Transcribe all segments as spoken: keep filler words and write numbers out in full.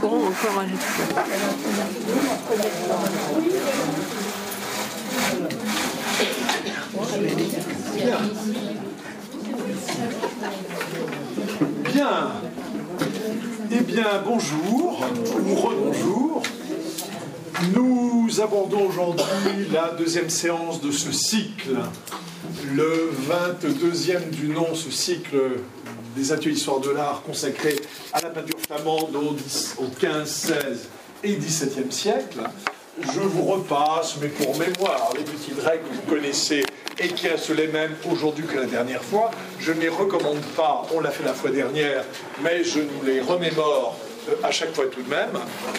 courant encore un peu. Bien. Bien. Eh bien, bonjour, ou rebonjour. Nous abordons aujourd'hui la deuxième séance de ce cycle, le vingt-deuxième du nom, ce cycle des ateliers d'histoire de l'art consacré à la peinture flamande au quinze, seize et dix-septième siècle. Je vous repasse, mais pour mémoire, les petites règles que vous connaissez et qui restent les mêmes aujourd'hui que la dernière fois. Je ne les recommande pas, on l'a fait la fois dernière, mais je nous les remémore à chaque fois tout de même.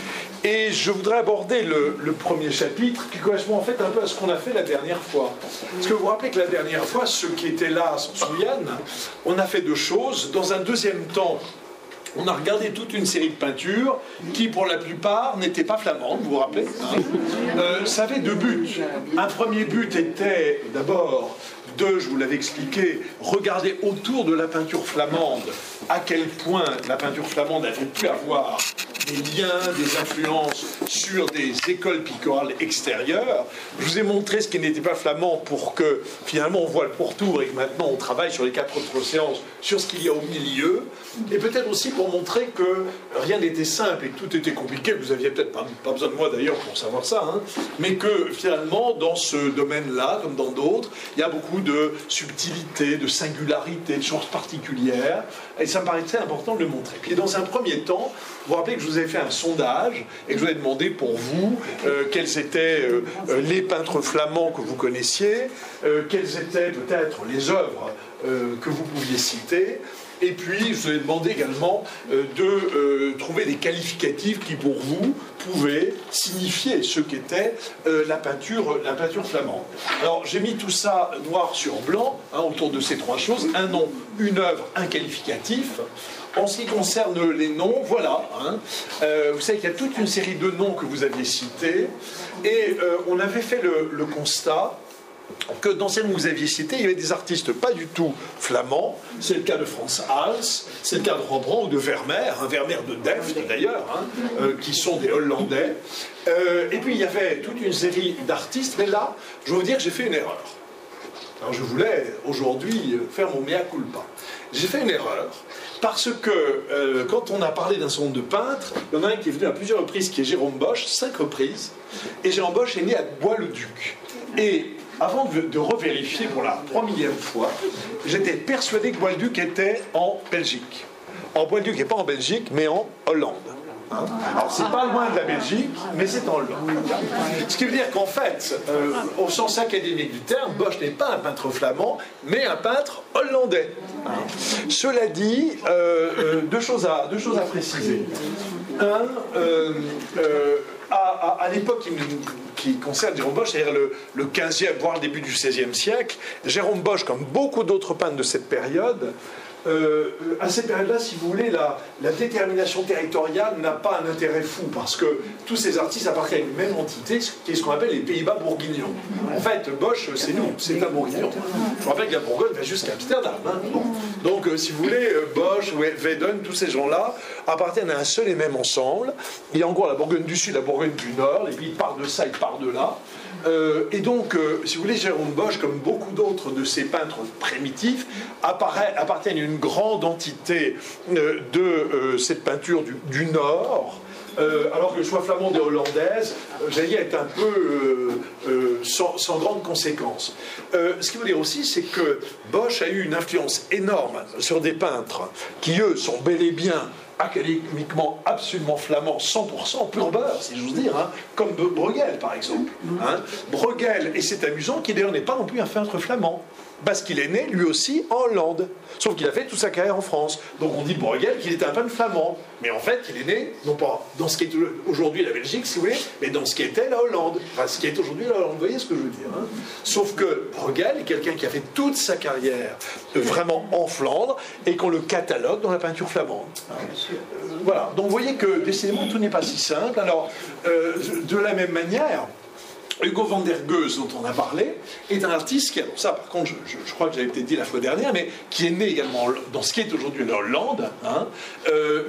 Et je voudrais aborder le, le premier chapitre qui correspond en fait un peu à ce qu'on a fait la dernière fois. Parce que vous vous rappelez que la dernière fois, ceux qui étaient là s'en souviennent, on a fait deux choses. Dans un deuxième temps, on a regardé toute une série de peintures qui, pour la plupart, n'étaient pas flamandes, vous vous rappelez, hein euh, ça avait deux buts. Un premier but était d'abord de, je vous l'avais expliqué, regarder autour de la peinture flamande à quel point la peinture flamande avait pu avoir des liens, des influences sur des écoles picturales extérieures. Je vous ai montré ce qui n'était pas flamand pour que finalement on voit le pourtour et que maintenant on travaille sur les quatre autres séances sur ce qu'il y a au milieu, et peut-être aussi pour montrer que rien n'était simple et que tout était compliqué. Vous aviez peut-être pas, pas besoin de moi d'ailleurs pour savoir ça, hein, mais que finalement dans ce domaine-là, comme dans d'autres, il y a beaucoup de subtilité, de singularité, de choses particulières, et ça me paraissait important de le montrer. Puis dans un premier temps, vous vous rappelez que je vous ai fait un sondage et que je vous ai demandé pour vous euh, quels étaient euh, les peintres flamands que vous connaissiez, euh, quelles étaient peut-être les œuvres euh, que vous pouviez citer. Et puis, je vous ai demandé également euh, de euh, trouver des qualificatifs qui, pour vous, pouvaient signifier ce qu'était euh, la peinture, la peinture flamande. Alors, j'ai mis tout ça noir sur blanc, hein, autour de ces trois choses. Un nom, une œuvre, un qualificatif. En ce qui concerne les noms, voilà. Hein, euh, vous savez qu'il y a toute une série de noms que vous aviez cités. Et euh, on avait fait le, le constat que dans celles que vous aviez citées, il y avait des artistes pas du tout flamands. C'est le cas de Frans Hals, c'est le cas de Rembrandt ou de Vermeer, un Vermeer de Delft d'ailleurs, hein, euh, qui sont des Hollandais. Euh, et puis il y avait toute une série d'artistes, mais là, je veux vous dire que j'ai fait une erreur. Alors je voulais aujourd'hui faire mon mea culpa. J'ai fait une erreur parce que euh, quand on a parlé d'un certain nombre de peintres, il y en a un qui est venu à plusieurs reprises, qui est Jérôme Bosch, cinq reprises, et Jérôme Bosch est né à Bois-le-Duc. Et avant de, de revérifier pour la trois millième fois, j'étais persuadé que Bois-le-Duc était en Belgique. En Bois-le-Duc n'est pas en Belgique, mais en Hollande. Hein, alors c'est pas loin de la Belgique, mais c'est en Hollande. Ce qui veut dire qu'en fait, euh, au sens académique du terme, Bosch n'est pas un peintre flamand, mais un peintre hollandais. Hein. Cela dit, euh, euh, deux, choses à, deux choses à préciser. Un, euh, euh, à, à, à l'époque qui, qui concerne Jérôme Bosch, c'est-à-dire le, le quinzième, voire le début du seizième siècle, Jérôme Bosch, comme beaucoup d'autres peintres de cette période, Euh, à cette période-là, si vous voulez, la, la détermination territoriale n'a pas un intérêt fou, parce que tous ces artistes appartiennent à une même entité, qui est ce qu'on appelle les Pays-Bas bourguignons. En fait, Bosch, c'est nous, c'est un bourguignon. Je vous rappelle que la Bourgogne va jusqu'à Amsterdam. Hein. Bon. Donc, euh, si vous voulez, euh, Bosch, Weiden, tous ces gens-là appartiennent à un seul et même ensemble. Il y a en gros la Bourgogne du Sud, la Bourgogne du Nord, et puis il part de ça, il part de là. Euh, et donc, euh, si vous voulez, Jérôme Bosch, comme beaucoup d'autres de ces peintres primitifs, apparaît, appartiennent à une grande entité euh, de euh, cette peinture du, du Nord, euh, alors que soit flamande et hollandaise, euh, j'allais dire, est un peu euh, euh, sans, sans grande conséquence. Euh, ce qui veut dire aussi, c'est que Bosch a eu une influence énorme sur des peintres qui, eux, sont bel et bien académiquement absolument flamand, cent pour cent pur beurre, si j'ose dire, hein, comme Bruegel par exemple. Hein. Bruegel, et c'est amusant, qui d'ailleurs n'est pas non plus un peintre flamand, parce qu'il est né lui aussi en Hollande, sauf qu'il a fait toute sa carrière en France. Donc on dit de Bruegel qu'il était un peintre flamand, mais en fait il est né, non pas dans ce qui est aujourd'hui la Belgique, si vous voulez, mais dans ce qui était la Hollande, enfin ce qui est aujourd'hui la Hollande, vous voyez ce que je veux dire, hein. Sauf que Bruegel est quelqu'un qui a fait toute sa carrière euh, vraiment en Flandre, et qu'on le catalogue dans la peinture flamande. Hein. Euh, voilà, donc vous voyez que décidément tout n'est pas si simple. Alors, euh, de la même manière, Hugo van der Goes, dont on a parlé, est un artiste qui, alors ça par contre, je, je, je crois que j'avais peut-être dit la fois dernière, mais qui est né également dans ce qui est aujourd'hui la Hollande, hein, euh,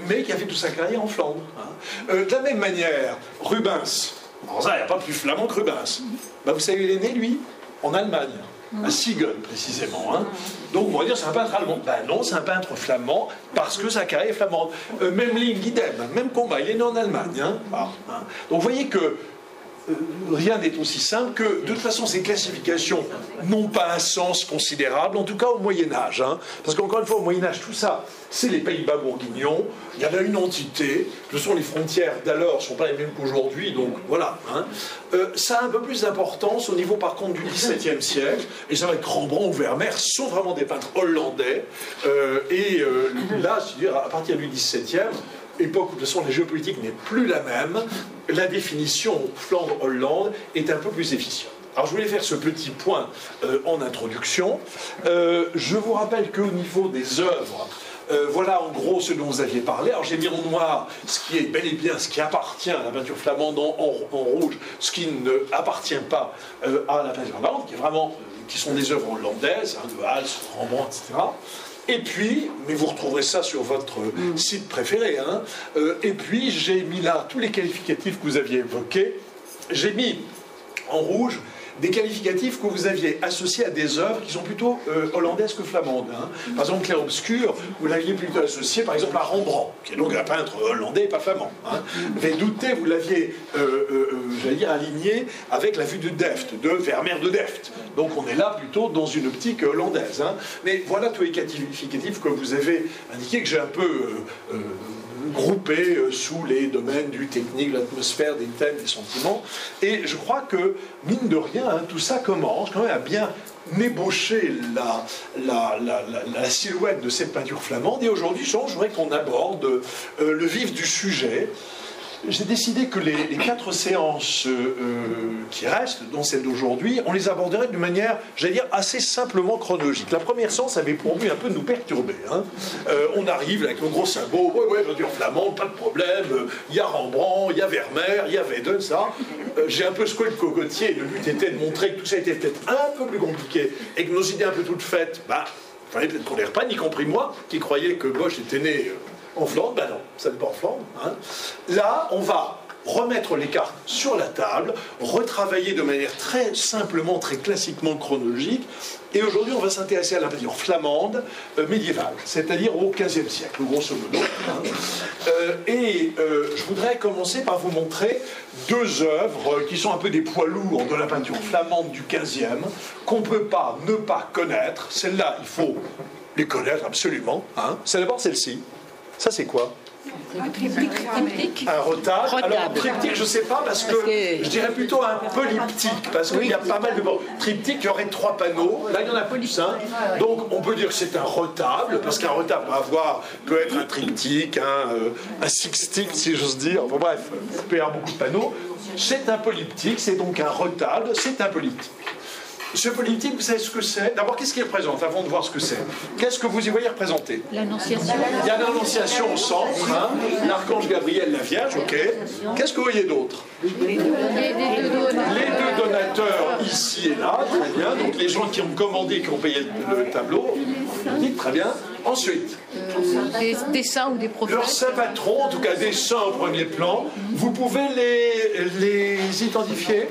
mais qui a fait toute sa carrière en Flandre. Hein. Euh, de la même manière, Rubens, alors ça, il n'y a pas plus flamand que Rubens. Ben, vous savez, il est né, lui, en Allemagne, à Siegen, précisément. Hein. Donc, on va dire c'est un peintre allemand. Ben non, c'est un peintre flamand, parce que sa carrière est flamande. Euh, même Ling, idem, même combat, il est né en Allemagne. Hein. Ah, hein. Donc, vous voyez que Euh, rien n'est aussi simple que, de toute façon, ces classifications n'ont pas un sens considérable, en tout cas au Moyen-Âge. Hein, parce qu'encore une fois, au Moyen-Âge, tout ça, c'est les Pays-Bas bourguignons, il y en a une entité, de toute façon, les frontières d'alors ne sont pas les mêmes qu'aujourd'hui, donc voilà. Hein, euh, ça a un peu plus d'importance au niveau, par contre, du dix-septième siècle, et ça va être Rembrandt ou Vermeer sont vraiment des peintres hollandais, euh, et euh, là, c'est-à-dire à partir du dix-septième, époque où de toute façon la géopolitique n'est plus la même, la définition Flandre-Hollande est un peu plus efficiente. Alors je voulais faire ce petit point euh, en introduction. Euh, je vous rappelle qu'au niveau des œuvres, euh, voilà en gros ce dont vous aviez parlé. Alors j'ai mis en noir ce qui est bel et bien ce qui appartient à la peinture flamande, en, en, en rouge ce qui ne appartient pas euh, à la peinture flamande, qui est vraiment, qui sont des œuvres hollandaises, hein, de Hals, Rembrandt, et cetera. Et puis, mais vous retrouverez ça sur votre mmh. site préféré, hein, euh, et puis j'ai mis là tous les qualificatifs que vous aviez évoqués. J'ai mis en rouge des qualificatifs que vous aviez associés à des œuvres qui sont plutôt euh, hollandaises que flamandes. Hein. Par exemple, Clair-Obscur, vous l'aviez plutôt associé, par exemple, à Rembrandt, qui est donc un peintre hollandais et pas flamand. Hein. Vous avez douté, vous l'aviez, euh, euh, j'allais dire, aligné avec la vue de Deft, de Vermeer de Deft. Donc on est là plutôt dans une optique hollandaise. Hein. Mais voilà tous les qualificatifs que vous avez indiqués, que j'ai un peu euh, euh, groupés euh, sous les domaines du technique, de l'atmosphère, des thèmes, des sentiments. Et je crois que, mine de rien, hein, tout ça commence quand même à bien ébaucher la, la, la, la, la silhouette de cette peinture flamande. Et aujourd'hui, je voudrais qu'on aborde euh, le vif du sujet. J'ai décidé que les, les quatre séances euh, qui restent, dont celle d'aujourd'hui, on les aborderait d'une manière, j'allais dire, assez simplement chronologique. La première séance avait pour but un peu de nous perturber. Hein. Euh, on arrive avec nos gros symbole, ouais, ouais, peinture flamande, pas de problème, il y a Rembrandt, il y a Vermeer, il y a Weddell, ça. Euh, j'ai un peu secoué le cocotier, le but était de montrer que tout ça était peut-être un peu plus compliqué, et que nos idées un peu toutes faites, bah, il fallait peut-être qu'on les reprenne, y compris moi, qui croyais que Bosch était né... Euh, en Flandre, ben non, ça n'est pas en Flandre. Hein. Là, on va remettre les cartes sur la table, retravailler de manière très simplement, très classiquement chronologique. Et aujourd'hui, on va s'intéresser à la peinture flamande euh, médiévale, c'est-à-dire au quinzième siècle, grosso modo. Hein. Euh, et euh, je voudrais commencer par vous montrer deux œuvres qui sont un peu des poids lourds de la peinture flamande du quinzième, qu'on ne peut pas ne pas connaître. Celle-là, il faut les connaître absolument. Hein. C'est d'abord celle-ci. Ça, c'est quoi? Un triptyque. Un retable. Alors, un triptyque, je ne sais pas, parce que je dirais plutôt un polyptyque, parce qu'il y a pas mal de... Bon, triptyque, il y aurait trois panneaux. Là, il y en a plus, hein. Donc, on peut dire que c'est un retable, parce qu'un retable peut avoir, peut être un triptyque, un, euh, un sixtyque, si j'ose dire. Enfin, bref, il peut y avoir beaucoup de panneaux. C'est un polyptyque, c'est donc un retable, c'est un polyptyque. Ce polyptyque, vous savez ce que c'est? D'abord, qu'est-ce qu'il représente, avant de voir ce que c'est? Qu'est-ce que vous y voyez représenter? L'Annonciation. Il y a l'Annonciation au centre, hein, l'Archange Gabriel, la Vierge, ok. Qu'est-ce que vous voyez d'autre? Les deux donateurs. Les deux donateurs, ici et là, très bien. Donc les gens qui ont commandé, qui ont payé le, le tableau, très bien. Ensuite, euh, des, des saints ou des prophètes. Leurs saints patrons, en tout cas des saints au premier plan, vous pouvez les, les identifier?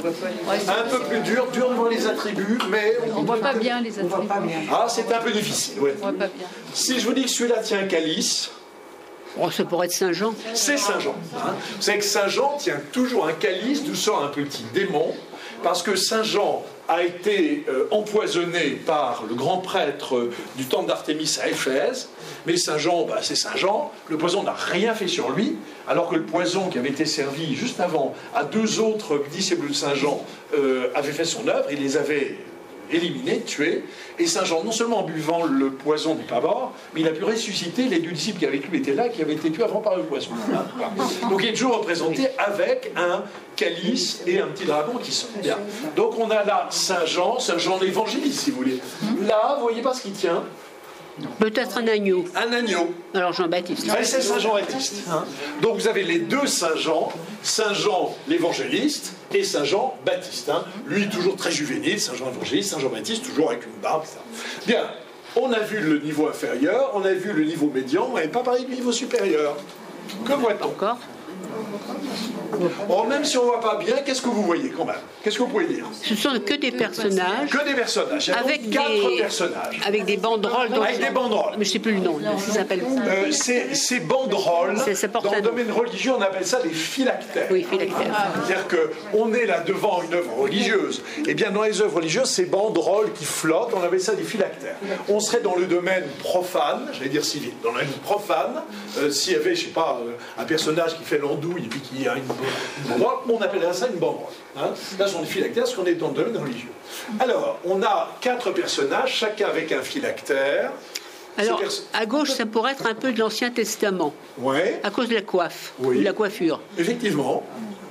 Un peu plus dur, dur devant les attributs, mais... On ne voit pas bien les attributs. Ah, c'est un peu difficile, oui. On voit pas bien. Si je vous dis que celui-là tient un calice... Oh, ça pourrait être Saint Jean. C'est Saint Jean. Hein. Vous savez que Saint Jean tient toujours un calice d'où sort un petit démon, parce que Saint Jean a été euh, empoisonné par le grand prêtre euh, du temple d'Artémis à Éphèse, mais Saint Jean, bah, c'est Saint Jean, le poison n'a rien fait sur lui, alors que le poison qui avait été servi juste avant à deux autres disciples de Saint Jean euh, avait fait son œuvre, il les avait éliminés, tués, et Saint Jean, non seulement en buvant le poison du pavor, mais il a pu ressusciter les deux disciples qui avec lui étaient là, qui avaient été tués avant par le poison. Hein, voilà. Donc il est toujours représenté avec un calice et un petit dragon qui sort. Bien. Donc on a là Saint Jean, Saint Jean l'évangéliste, si vous voulez. Là, vous voyez pas ce qu'il tient? Peut-être un agneau. Un agneau. Alors Jean-Baptiste. Ah, c'est Saint Jean-Baptiste. Hein. Donc vous avez les deux Saint Jean, Saint Jean l'évangéliste et Saint Jean Baptiste. Hein. Lui toujours très juvénile, Saint Jean évangéliste, Saint Jean Baptiste toujours avec une barbe. Ça. Bien. on a vu le niveau inférieur, on a vu le niveau médian, mais pas parlé du niveau supérieur. Que voit-on Encore? Bon, même si on ne voit pas bien, qu'est-ce que vous voyez quand même? Qu'est-ce que vous pouvez dire? Ce sont que des personnages. Que des personnages. Il y a Avec donc quatre des, personnages. avec des banderoles. dont- Avec des banderoles. Mais je ne sais plus le nom. Ça s'appelle. Euh, ces, ces banderoles, Ça- ça porte dans un le nom. domaine religieux, on appelle ça des phylactères. Oui, phylactères. C'est-à-dire qu'on est là devant une œuvre religieuse. Eh bien, dans les œuvres religieuses, ces banderoles qui flottent, on appelle ça des phylactères. On serait dans le domaine profane, j'allais dire civil, dans le domaine profane, euh, s'il y avait, je ne sais pas, euh, un personnage qui fait l'andouille et puis qui a une, une banderole, on appellerait ça une banderole. Hein. Là, ce sont des phylactères, parce qu'on est dans le domaine religieux. Alors, on a quatre personnages, chacun avec un phylactère. Alors, Ces pers- à gauche, ça pourrait être un peu de l'Ancien Testament, Ouais, à cause de la coiffe, Oui. de la coiffure. effectivement.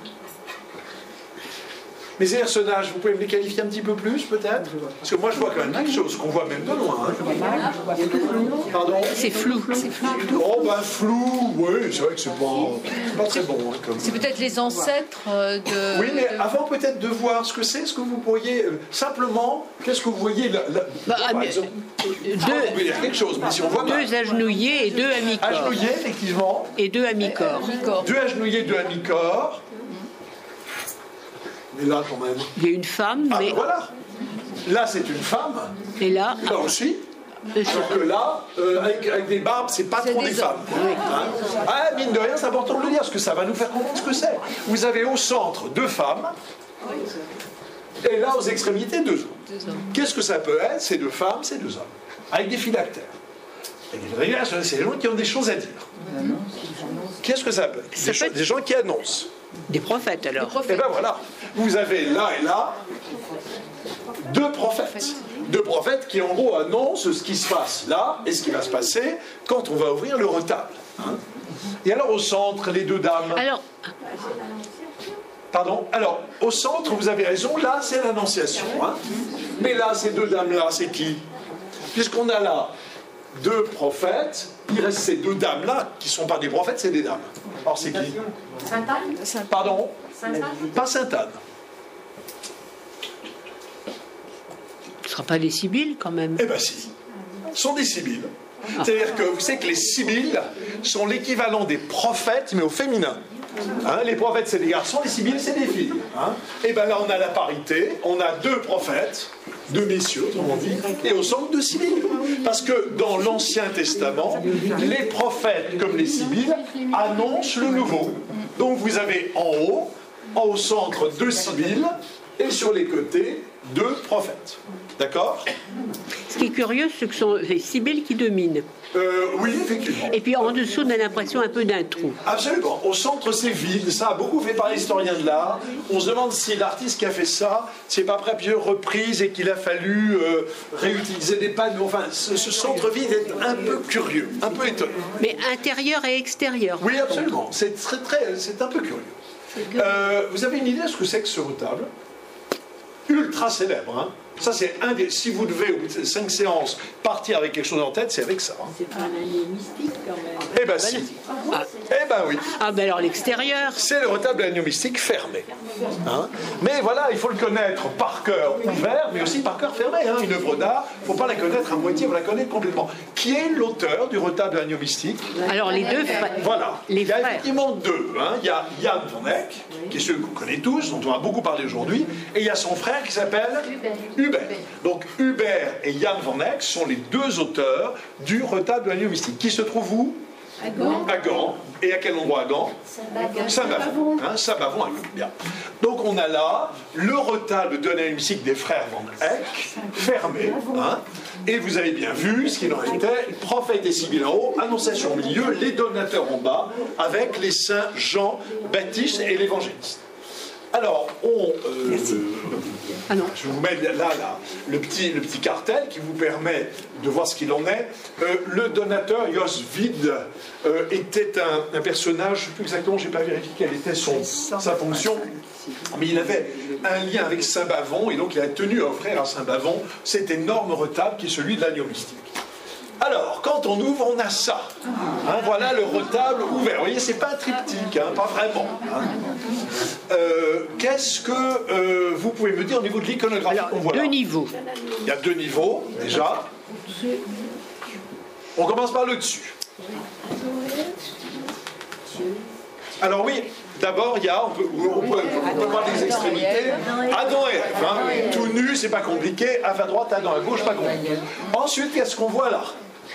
Mais ces personnages, vous pouvez me les qualifier un petit peu plus, peut-être? Parce que moi, je vois quand même quelque chose qu'on voit même de loin. hein. Pardon? C'est flou. Oh, ben flou, oui, c'est vrai que c'est pas, c'est pas très bon. hein, comme... C'est peut-être les ancêtres euh, de. Oui, mais de- avant peut-être de voir ce que c'est, ce que vous pourriez... euh, simplement, qu'est-ce que vous voyez là, là- Bah, par mais- exemple, Deux, on peut dire quelque chose, mais si on voit mal. deux agenouillés et deux à mi-corps. Agenouillé, effectivement. Et deux à mi-corps. D'accord. Deux agenouillés, deux à mi-corps. Mais là, quand même... Il y a une femme, Ah, mais. ben voilà. Là, c'est une femme. Et là, Là aussi. euh, Alors que là, euh, avec, avec des barbes, c'est pas C'est trop des des femmes. Hein. Ah, mine de rien, c'est important de le dire, parce que ça va nous faire comprendre ce que c'est. Vous avez au centre deux femmes, et là, aux extrémités, deux hommes. Qu'est-ce que ça peut être? C'est deux femmes, c'est deux hommes. Avec des phylactères. Et des phylactères, c'est des gens qui ont des choses à dire. Qu'est-ce que ça peut être? Ça Des, peut cho- être- des gens qui annoncent. des prophètes alors. Et ben voilà, vous avez là et là deux prophètes. Deux prophètes qui en gros annoncent ce qui se passe là et ce qui va se passer quand on va ouvrir le retable. hein. Et alors au centre, les deux dames. Alors, Pardon. Alors au centre, vous avez raison, là c'est l'annonciation. hein. Mais là, ces deux dames-là, c'est qui? Puisqu'on a là deux prophètes, il reste ces deux dames-là qui ne sont pas des prophètes, c'est des dames. Alors c'est qui? Sainte-Anne Pardon? Sainte-Anne Pas Sainte-Anne. ce ne sera pas des Sibylles quand même. Eh bien si, ce sont des sibylles. C'est-à-dire que vous savez que les sibylles sont l'équivalent des prophètes, mais au féminin. Hein, les prophètes, c'est des garçons, les sibylles, c'est des filles. Hein. Et bien là, on a la parité, on a deux prophètes, deux messieurs, autrement dit, et au centre deux sibylles. Parce que dans l'Ancien Testament, les prophètes, comme les sibylles, annoncent le nouveau. Donc vous avez en haut, au centre, deux sibylles, et sur les côtés, deux prophètes. D'accord? Ce qui est curieux, c'est que ce sont les Sibylles qui dominent. euh, Oui, effectivement. Et puis en dessous, on a l'impression un peu d'un trou. Absolument. Au centre, c'est vide. Ça a beaucoup fait par les historiens de l'art. On se demande si l'artiste qui a fait ça, c'est pas après plusieurs reprises et qu'il a fallu euh, réutiliser des panneaux. Enfin, ce, ce centre vide est un peu curieux, un peu étonnant. Mais intérieur et extérieur. Oui, absolument. C'est très, très, c'est un peu curieux. Euh, vous avez une idée de ce que c'est que ce retable? Ultra célèbre, hein. Ça, c'est un des. Si vous devez, au bout de cinq séances, partir avec quelque chose en tête, c'est avec ça. hein. C'est pas un année mystique quand même. Eh ben si. Ah, Eh ben oui. ah ben alors l'extérieur. C'est le retable de l'agneau mystique fermé. Hein. Mais voilà, il faut le connaître par cœur ouvert, mais aussi par cœur fermé. Hein. Une œuvre d'art, il ne faut pas la connaître à moitié, il faut la connaître complètement. Qui est l'auteur du retable de l'agneau mystique? Alors les deux frères. Voilà. Les il y a frères. effectivement deux. Hein. Il y a Jan van Eyck, qui est celui qu'on connaît tous, dont on a beaucoup parlé aujourd'hui, et il y a son frère qui s'appelle Hubert. Donc Hubert et Jan van Eyck sont les deux auteurs du retable de l'agneau mystique, qui se trouve où? À Gand. À Gand. Et à quel endroit à Gand? Saint-Bavon. Hein, Saint-Bavon à Gand. Bien. Donc on a là le retable de l'agneau mystique des frères Van Eyck, fermé. Hein, et vous avez bien vu ce qu'il en était, prophète et sibylle en haut, annonciation au milieu, les donateurs en bas, avec les saints Jean, Baptiste et l'évangéliste. Alors, on, euh, Ah non. je vous mets là, là le, petit, le petit cartel qui vous permet de voir ce qu'il en est. Euh, le donateur Jos Wied euh, était un, un personnage, je ne sais plus exactement, je n'ai pas vérifié quelle était son, sa fonction, mais il avait un lien avec Saint-Bavon, et donc il a tenu à offrir à Saint-Bavon cet énorme retable qui est celui de l'agneau mystique. Alors, quand on ouvre, on a ça. Hein, voilà le retable ouvert. Vous voyez, c'est pas un triptyque, hein, pas vraiment. Hein. Euh, Qu'est-ce que euh, vous pouvez me dire au niveau de l'iconographie Alors qu'on voit deux là? niveaux. Il y a deux niveaux, déjà. On commence par le dessus. Alors oui, d'abord, il y a, on peut, on peut, on peut voir les extrémités. Adam et Ève, hein, tout nu, c'est pas compliqué. Ève à droite, Adam à gauche, pas compliqué. Ensuite, qu'est-ce qu'on voit là?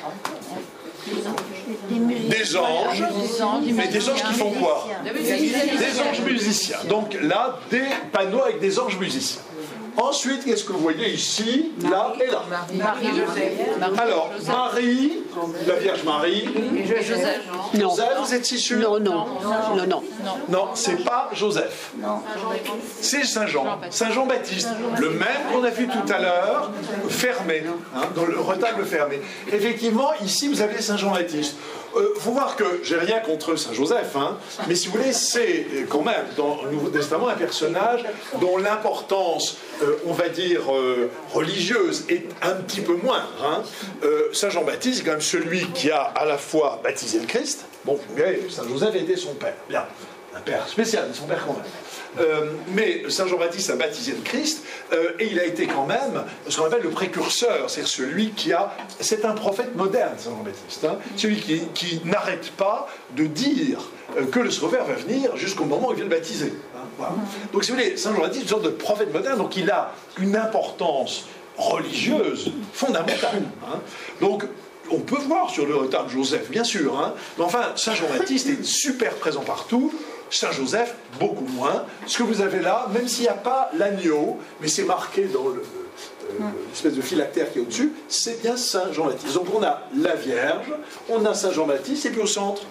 Des anges, mais des anges qui font quoi? Des anges musiciens. Donc là, des panneaux avec des anges musiciens. Ensuite, qu'est-ce que vous voyez ici, là et là? Alors, Marie, la Vierge Marie. Joseph. Non. Joseph, vous êtes si sûr? Non, non, non, non. Non, c'est pas Joseph. C'est Saint Jean, Saint Jean-Baptiste, le même qu'on a vu tout à l'heure, fermé, hein, dans le retable fermé. Effectivement, ici, vous avez Saint Jean-Baptiste. Il euh, faut voir que j'ai rien contre Saint Joseph, hein, mais si vous voulez, c'est quand même dans le Nouveau Testament un personnage dont l'importance, euh, on va dire, euh, religieuse est un petit peu moindre. Hein. Euh, Saint Jean-Baptiste, c'est quand même celui qui a à la fois baptisé le Christ. Bon, vous voyez, Saint Joseph était son père. Bien, un père spécial, son père quand même. Euh, mais Saint Jean-Baptiste a baptisé le Christ euh, et il a été quand même ce qu'on appelle le précurseur, c'est-à-dire celui qui a... C'est un prophète moderne, Saint Jean-Baptiste, hein, celui qui, qui n'arrête pas de dire euh, que le Sauveur va venir jusqu'au moment où il vient le baptiser. Hein, voilà. Donc si vous voulez, Saint Jean-Baptiste est une sorte de prophète moderne, donc il a une importance religieuse fondamentale. Hein. Donc on peut voir sur le retable Joseph, bien sûr, hein, mais enfin, Saint Jean-Baptiste est super présent partout. Saint Joseph, beaucoup moins. Ce que vous avez là, même s'il n'y a pas l'agneau, mais c'est marqué dans le, euh, l'espèce de phylactère qui est au-dessus, c'est bien Saint Jean-Baptiste. Donc on a la Vierge, on a Saint Jean-Baptiste, et puis au centre,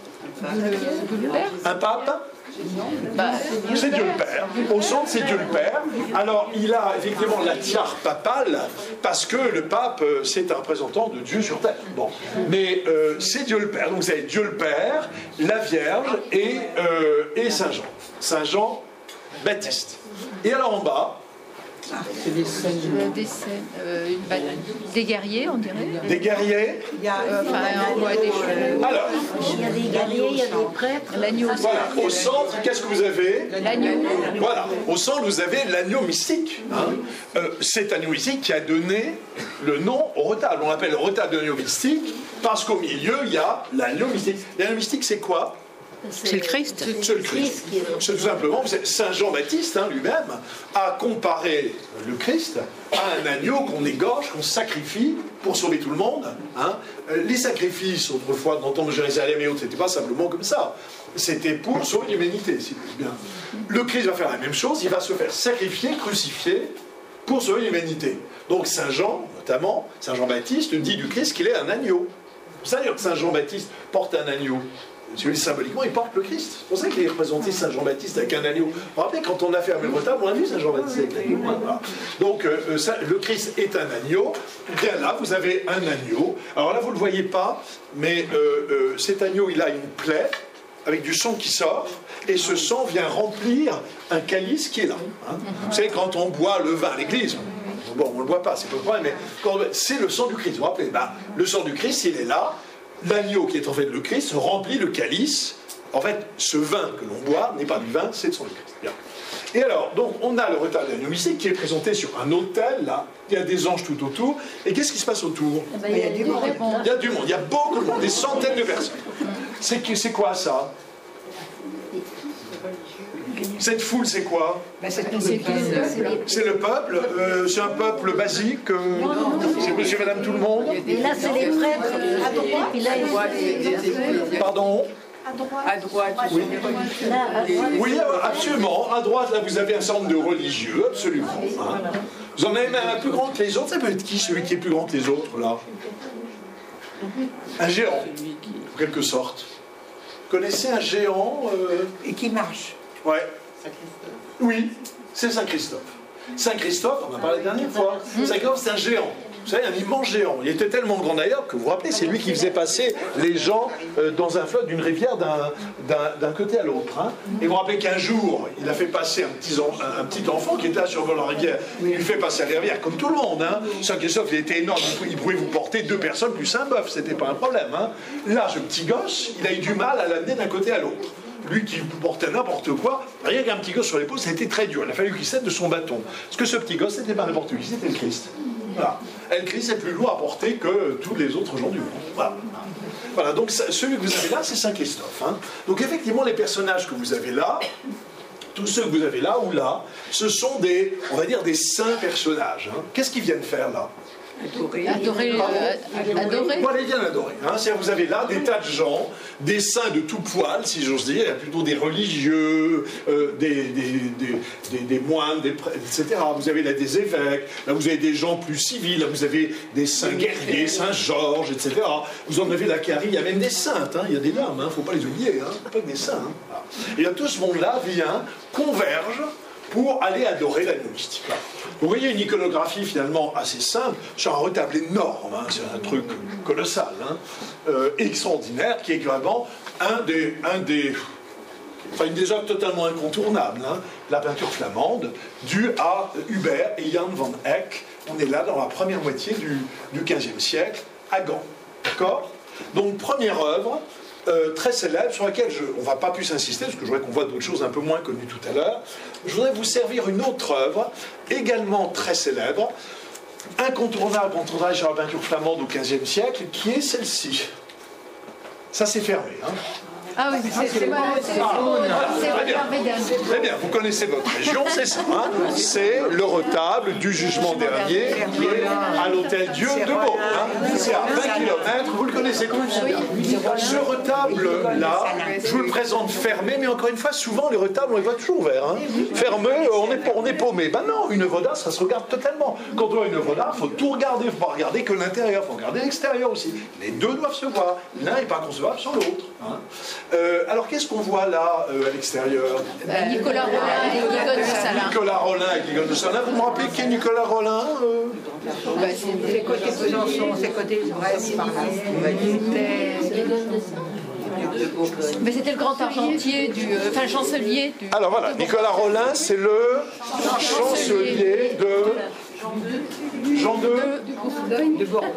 un pape. Bah, C'est Dieu le Père. Au centre, c'est Dieu le Père. Alors, il a effectivement la tiare papale, parce que le pape, c'est un représentant de Dieu sur terre. Bon. Mais euh, c'est Dieu le Père. Donc, vous avez Dieu le Père, la Vierge et, euh, et Saint Jean. Saint Jean Baptiste. Et alors, en bas, C'est des scènes. euh, des, scènes, euh, une ba- des guerriers, on dirait. des guerriers. Euh, Enfin, on voit des chevaux. Alors, Il y a des guerriers, il y a des prêtres. L'agneau aussi. voilà, au centre, qu'est-ce que vous avez? L'agneau. Voilà, au centre, vous avez l'agneau mystique. Hein. Euh, cet agneau mystique qui a donné le nom au retable. On l'appelle le retable de l'agneau mystique parce qu'au milieu, il y a l'agneau mystique. L'agneau mystique, c'est quoi? C'est le Christ. C'est le Christ. C'est tout simplement, Saint Jean-Baptiste hein, lui-même a comparé le Christ à un agneau qu'on égorge, qu'on sacrifie pour sauver tout le monde. Hein. Les sacrifices, autrefois, dans le temple de Jérusalem et autres, c'était pas simplement comme ça. C'était pour sauver l'humanité, si vous voulez bien. Le Christ va faire la même chose, il va se faire sacrifier, crucifier, pour sauver l'humanité. Donc Saint Jean, notamment, Saint Jean-Baptiste, dit du Christ qu'il est un agneau. C'est-à-dire que Saint Jean-Baptiste porte un agneau. Si vous voulez, symboliquement, il porte le Christ. C'est pour ça qu'il est représenté Saint Jean-Baptiste avec un agneau. Vous vous rappelez, quand on a fermé le retable, on a vu Saint Jean-Baptiste avec l'agneau. Voilà. Donc, euh, ça, le Christ est un agneau. Bien là, vous avez un agneau. Alors là, vous ne le voyez pas, mais euh, euh, cet agneau, il a une plaie avec du sang qui sort, et ce sang vient remplir un calice qui est là. Hein. Vous savez, quand on boit le vin à l'église, bon, on ne le boit pas, c'est pas le problème, mais quand, c'est le sang du Christ. Vous vous rappelez, ben, le sang du Christ, il est là. L'agneau qui est en fait le Christ remplit le calice. En fait, ce vin que l'on boit n'est pas du vin, c'est le sang du Christ. Bien. Et alors, donc, on a le retable de l'agneau mystique qui est présenté sur un autel, là. Il y a des anges tout autour. Et qu'est-ce qui se passe autour? Il y a du monde. Il y a du monde, il y a beaucoup de monde, des centaines de personnes. C'est, c'est quoi ça? Cette foule, c'est quoi? C'est le peuple, euh, c'est un peuple basique, euh, c'est monsieur, madame, tout le monde. Et là, c'est les prêtres à droite. Et là, Pardon? à droite. À droite, Oui. Là, à droite. Oui, absolument. À droite, là, vous avez un certain nombre de religieux, absolument. Hein. Vous en avez même un plus grand que les autres. Ça peut être qui, celui qui est plus grand que les autres, là? Un géant, en quelque sorte. Vous connaissez un géant euh... Et qui marche. Ouais. Oui, c'est Saint Christophe. Saint Christophe, on en a parlé la dernière fois. Saint Christophe, c'est un géant. Vous savez, un immense géant. Il était tellement grand d'ailleurs que vous vous rappelez, c'est lui qui faisait passer les gens euh, dans un fleuve d'une rivière d'un, d'un, d'un côté à l'autre. Hein. Et vous vous rappelez qu'un jour, il a fait passer un petit, un, un petit enfant qui était là sur la rivière. Il lui fait passer la rivière comme tout le monde. Hein. Saint Christophe, il était énorme. Il pouvait vous porter deux personnes plus un bœuf. C'était pas un problème. Hein. Là, ce petit gosse, il a eu du mal à l'amener d'un côté à l'autre. Lui qui portait n'importe quoi, rien qu'un petit gosse sur l'épaule, ça a été très dur. Il a fallu qu'il cède de son bâton. Parce que ce petit gosse, c'était pas n'importe qui, c'était le Christ. Voilà. Et le Christ est plus lourd à porter que tous les autres gens du monde. Voilà. Voilà, donc ça, celui que vous avez là, c'est Saint Christophe. Hein. Donc effectivement, les personnages que vous avez là, tous ceux que vous avez là ou là, ce sont des, on va dire, des saints personnages. Hein. Qu'est-ce qu'ils viennent faire là? Adorer, adorer, euh, adorer. Voilà, ils viennent adorer. Hein. C'est-à-dire, vous avez là des tas de gens, des saints de tout poil, si j'ose dire. Il y a plutôt des religieux, euh, des, des, des, des, des moines, des prêtres, et cetera. Vous avez là des évêques, là vous avez des gens plus civils, là vous avez des saints guerriers, Saint Georges, et cetera. Vous en avez là qui arrivent, il y a même des saintes, hein. Il y a des dames, il ne faut pas les oublier, hein. Pas que des saints. Hein. Voilà. Et là, tout ce monde-là vient, converge, pour aller adorer la nuit. Vous voyez une iconographie finalement assez simple, sur un retable énorme, hein, c'est un truc colossal, hein, euh, extraordinaire, qui est vraiment un des, un des, enfin une des œuvres totalement incontournables, hein, la peinture flamande, due à Hubert et Jan van Eyck. On est là dans la première moitié du, du quinzième siècle, à Gand. D'accord? Donc première œuvre, Euh, très célèbre, sur laquelle je, on ne va pas plus insister, parce que je voudrais qu'on voit d'autres choses un peu moins connues tout à l'heure. Je voudrais vous servir une autre œuvre, également très célèbre, incontournable quand on travaille sur la peinture flamande au quinzième siècle, qui est celle-ci. Ça, c'est fermé. Hein. Ah oui, c'est c'est moi, c'est Très bien. Très bien, vous connaissez votre région, c'est ça. Hein. C'est le retable du jugement dernier qui est à l'hôtel Dieu de Meaux. Hein. C'est à vingt kilomètres, vous le connaissez tous. Ce retable-là, je vous le présente fermé, mais encore une fois, souvent les retables, on les voit toujours ouverts. Hein. Fermé, on est, on est paumé. Ben non, une œuvre d'art, ça se regarde totalement. Quand on voit une œuvre d'art, il faut tout regarder. Il ne faut pas regarder que l'intérieur, il faut regarder l'extérieur aussi. Les deux doivent se voir. L'un n'est pas concevable sans l'autre. Hein. Euh, alors qu'est-ce qu'on voit là euh, à l'extérieur? euh, Nicolas Rollin et Guigone de Salins. Nicolas Rollin et Guigone de Salins. Vous me rappelez qui est Nicolas Rollin euh... Bah, c'est côté Besançon, c'est côté Brest, par là. Mais c'était le grand argentier, du, euh, enfin chancelier du... Alors voilà, Nicolas Rollin, c'est le chancelier de Jean deux De Bourgogne.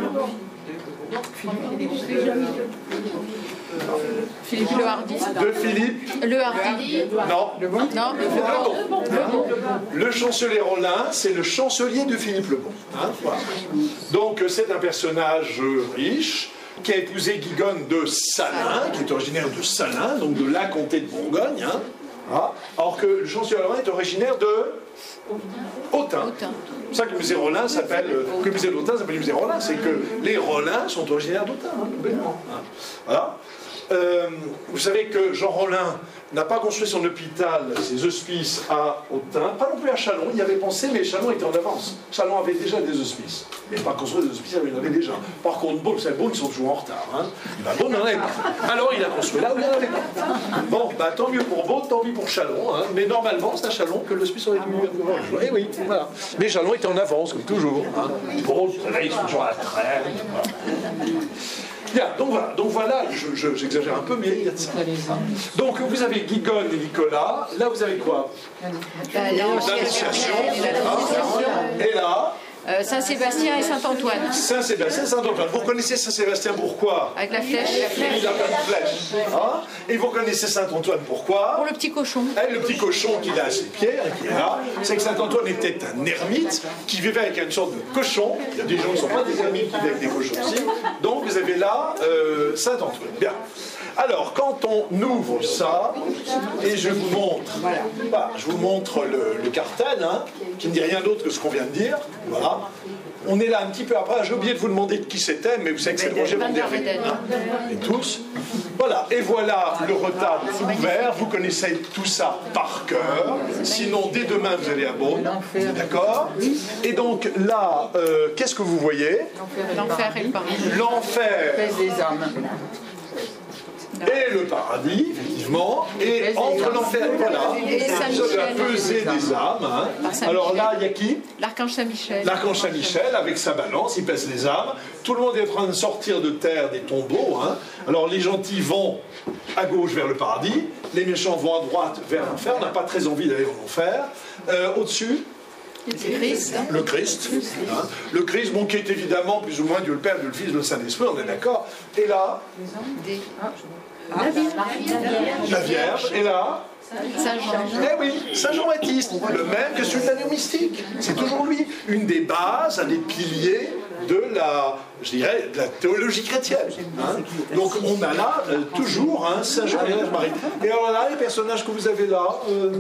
Philippe Le Hardy. de Philippe. Le Hardy. Non. Le bon Non, Le Bon. Le chancelier Rollin, c'est le chancelier de Philippe le Bon. Hein, voilà. Donc c'est un personnage riche qui a épousé Guigone de Salins, qui est originaire de Salins, donc de la comté de Bourgogne. Hein, voilà. Alors que le chancelier Rollin est originaire de Autun. Autun. C'est pour ça que le musée Rollin s'appelle, que le musée d'Autun s'appelle le musée Rollin, c'est que les Rollins sont originaires d'Autun, hein, bêtement, hein. Voilà. Euh, vous savez que Jean Rollin n'a pas construit son hôpital, ses hospices à Autun, pas non plus à Châlons, il y avait pensé, mais Châlons était en avance. Châlons avait déjà des hospices. Il n'a pas construit des hospices, il en avait déjà. Par contre, Beaune, vous savez, Beaune, ils sont toujours en retard. Hein. Ben, Beaune n'en avait pas. Alors il a construit là où il n'en avait pas. Bon, bah, tant mieux pour Beaune, tant mieux pour Châlons. Hein. Mais normalement, c'est à Châlons que l'hospice aurait dû avoir. Et oui, voilà. Mais Châlons était en avance, comme toujours. Hein. Bon, là, ils sont toujours à la traîne. Voilà. Bien, donc voilà, donc voilà je, je, j'exagère un peu, mais il y a de ça. Donc vous avez Guigone et Nicolas, là vous avez quoi? L'Annonciation, et là Euh, Saint-Sébastien et Saint-Antoine. Saint-Sébastien, Saint-Antoine. Vous connaissez Saint-Sébastien pourquoi? Avec la flèche. Il a plein de flèches. Hein? Et vous connaissez Saint-Antoine pourquoi? Pour le petit cochon. Et le petit cochon qu'il a à ses pieds, hein, qui est là, c'est que Saint-Antoine était un ermite qui vivait avec une sorte de cochon. Il y a des gens qui ne sont pas des ermites qui vivent avec des cochons aussi. Donc vous avez là euh, Saint-Antoine. Bien. Alors, quand on ouvre ça, et je vous montre, bah, je vous montre le, le cartel, hein, qui ne dit rien d'autre que ce qu'on vient de dire, voilà. On est là un petit peu après, j'ai oublié de vous demander de qui c'était, mais vous savez que c'est le Roger Van der Weyden, hein, et tous. Voilà, et voilà le retable ouvert, vous connaissez tout ça par cœur, sinon dès demain vous allez à Beaune, d'accord? Et donc là, euh, qu'est-ce que vous voyez? L'enfer et le paradis. L'enfer des âmes. et le paradis, effectivement, et entre l'enfer, voilà, Et Saint-Michel. de la pesée des âmes. Hein. Alors là, il y a qui? L'archange Saint-Michel. L'archange Saint-Michel, avec sa balance, il pèse les âmes. Tout le monde est en train de sortir de terre des tombeaux. Hein. Alors les gentils vont à gauche vers le paradis, les méchants vont à droite vers l'enfer. On n'a pas très envie d'aller en enfer. Euh, au-dessus, Le Christ. le Christ, hein. Le Christ, bon, qui est évidemment plus ou moins Dieu le Père, Dieu le Fils, Dieu le Saint-Esprit, on est d'accord. Et là, Des... la Vierge, et là, Saint-Jean. Eh oui, Saint Jean-Baptiste, le même que celui de la mystique. C'est toujours lui, une des bases, un des piliers de la, je dirais, de la théologie chrétienne. Hein. Donc on a là euh, toujours hein, Saint Jean et Vierge Marie. Et alors là, les personnages que vous avez là, euh,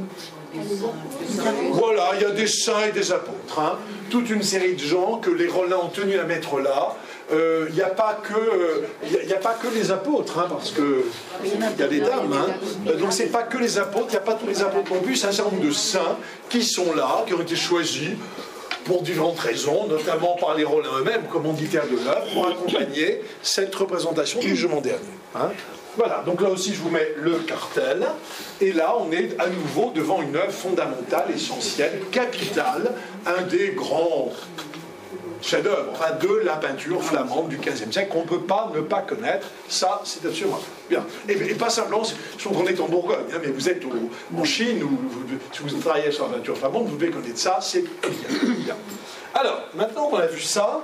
voilà, il y a des saints et des apôtres. Hein. Toute une série de gens que les Rollins ont tenu à mettre là. Il euh, n'y a, euh, a, a pas que les apôtres, hein, parce que il y a des dames. Hein. Donc c'est pas que les apôtres, il n'y a pas tous les apôtres non plus, c'est un certain nombre de saints qui sont là, qui ont été choisis pour différentes raisons, notamment par les Rollins eux-mêmes, commanditaires de l'œuvre, pour accompagner cette représentation du jugement dernier. Hein. Voilà, donc là aussi je vous mets le cartel, et là on est à nouveau devant une œuvre fondamentale, essentielle, capitale, un des grands chef-d'œuvre, enfin de la peinture flamande du quinzième siècle qu'on ne peut pas ne pas connaître. Ça, c'est absolument bien. Et, et pas simplement, je trouve qu'on est en Bourgogne, hein, mais vous êtes au, en Chine, ou vous, si vous travaillez sur la peinture flamande, vous devez connaître ça, c'est bien. bien. Alors, maintenant qu'on a vu ça,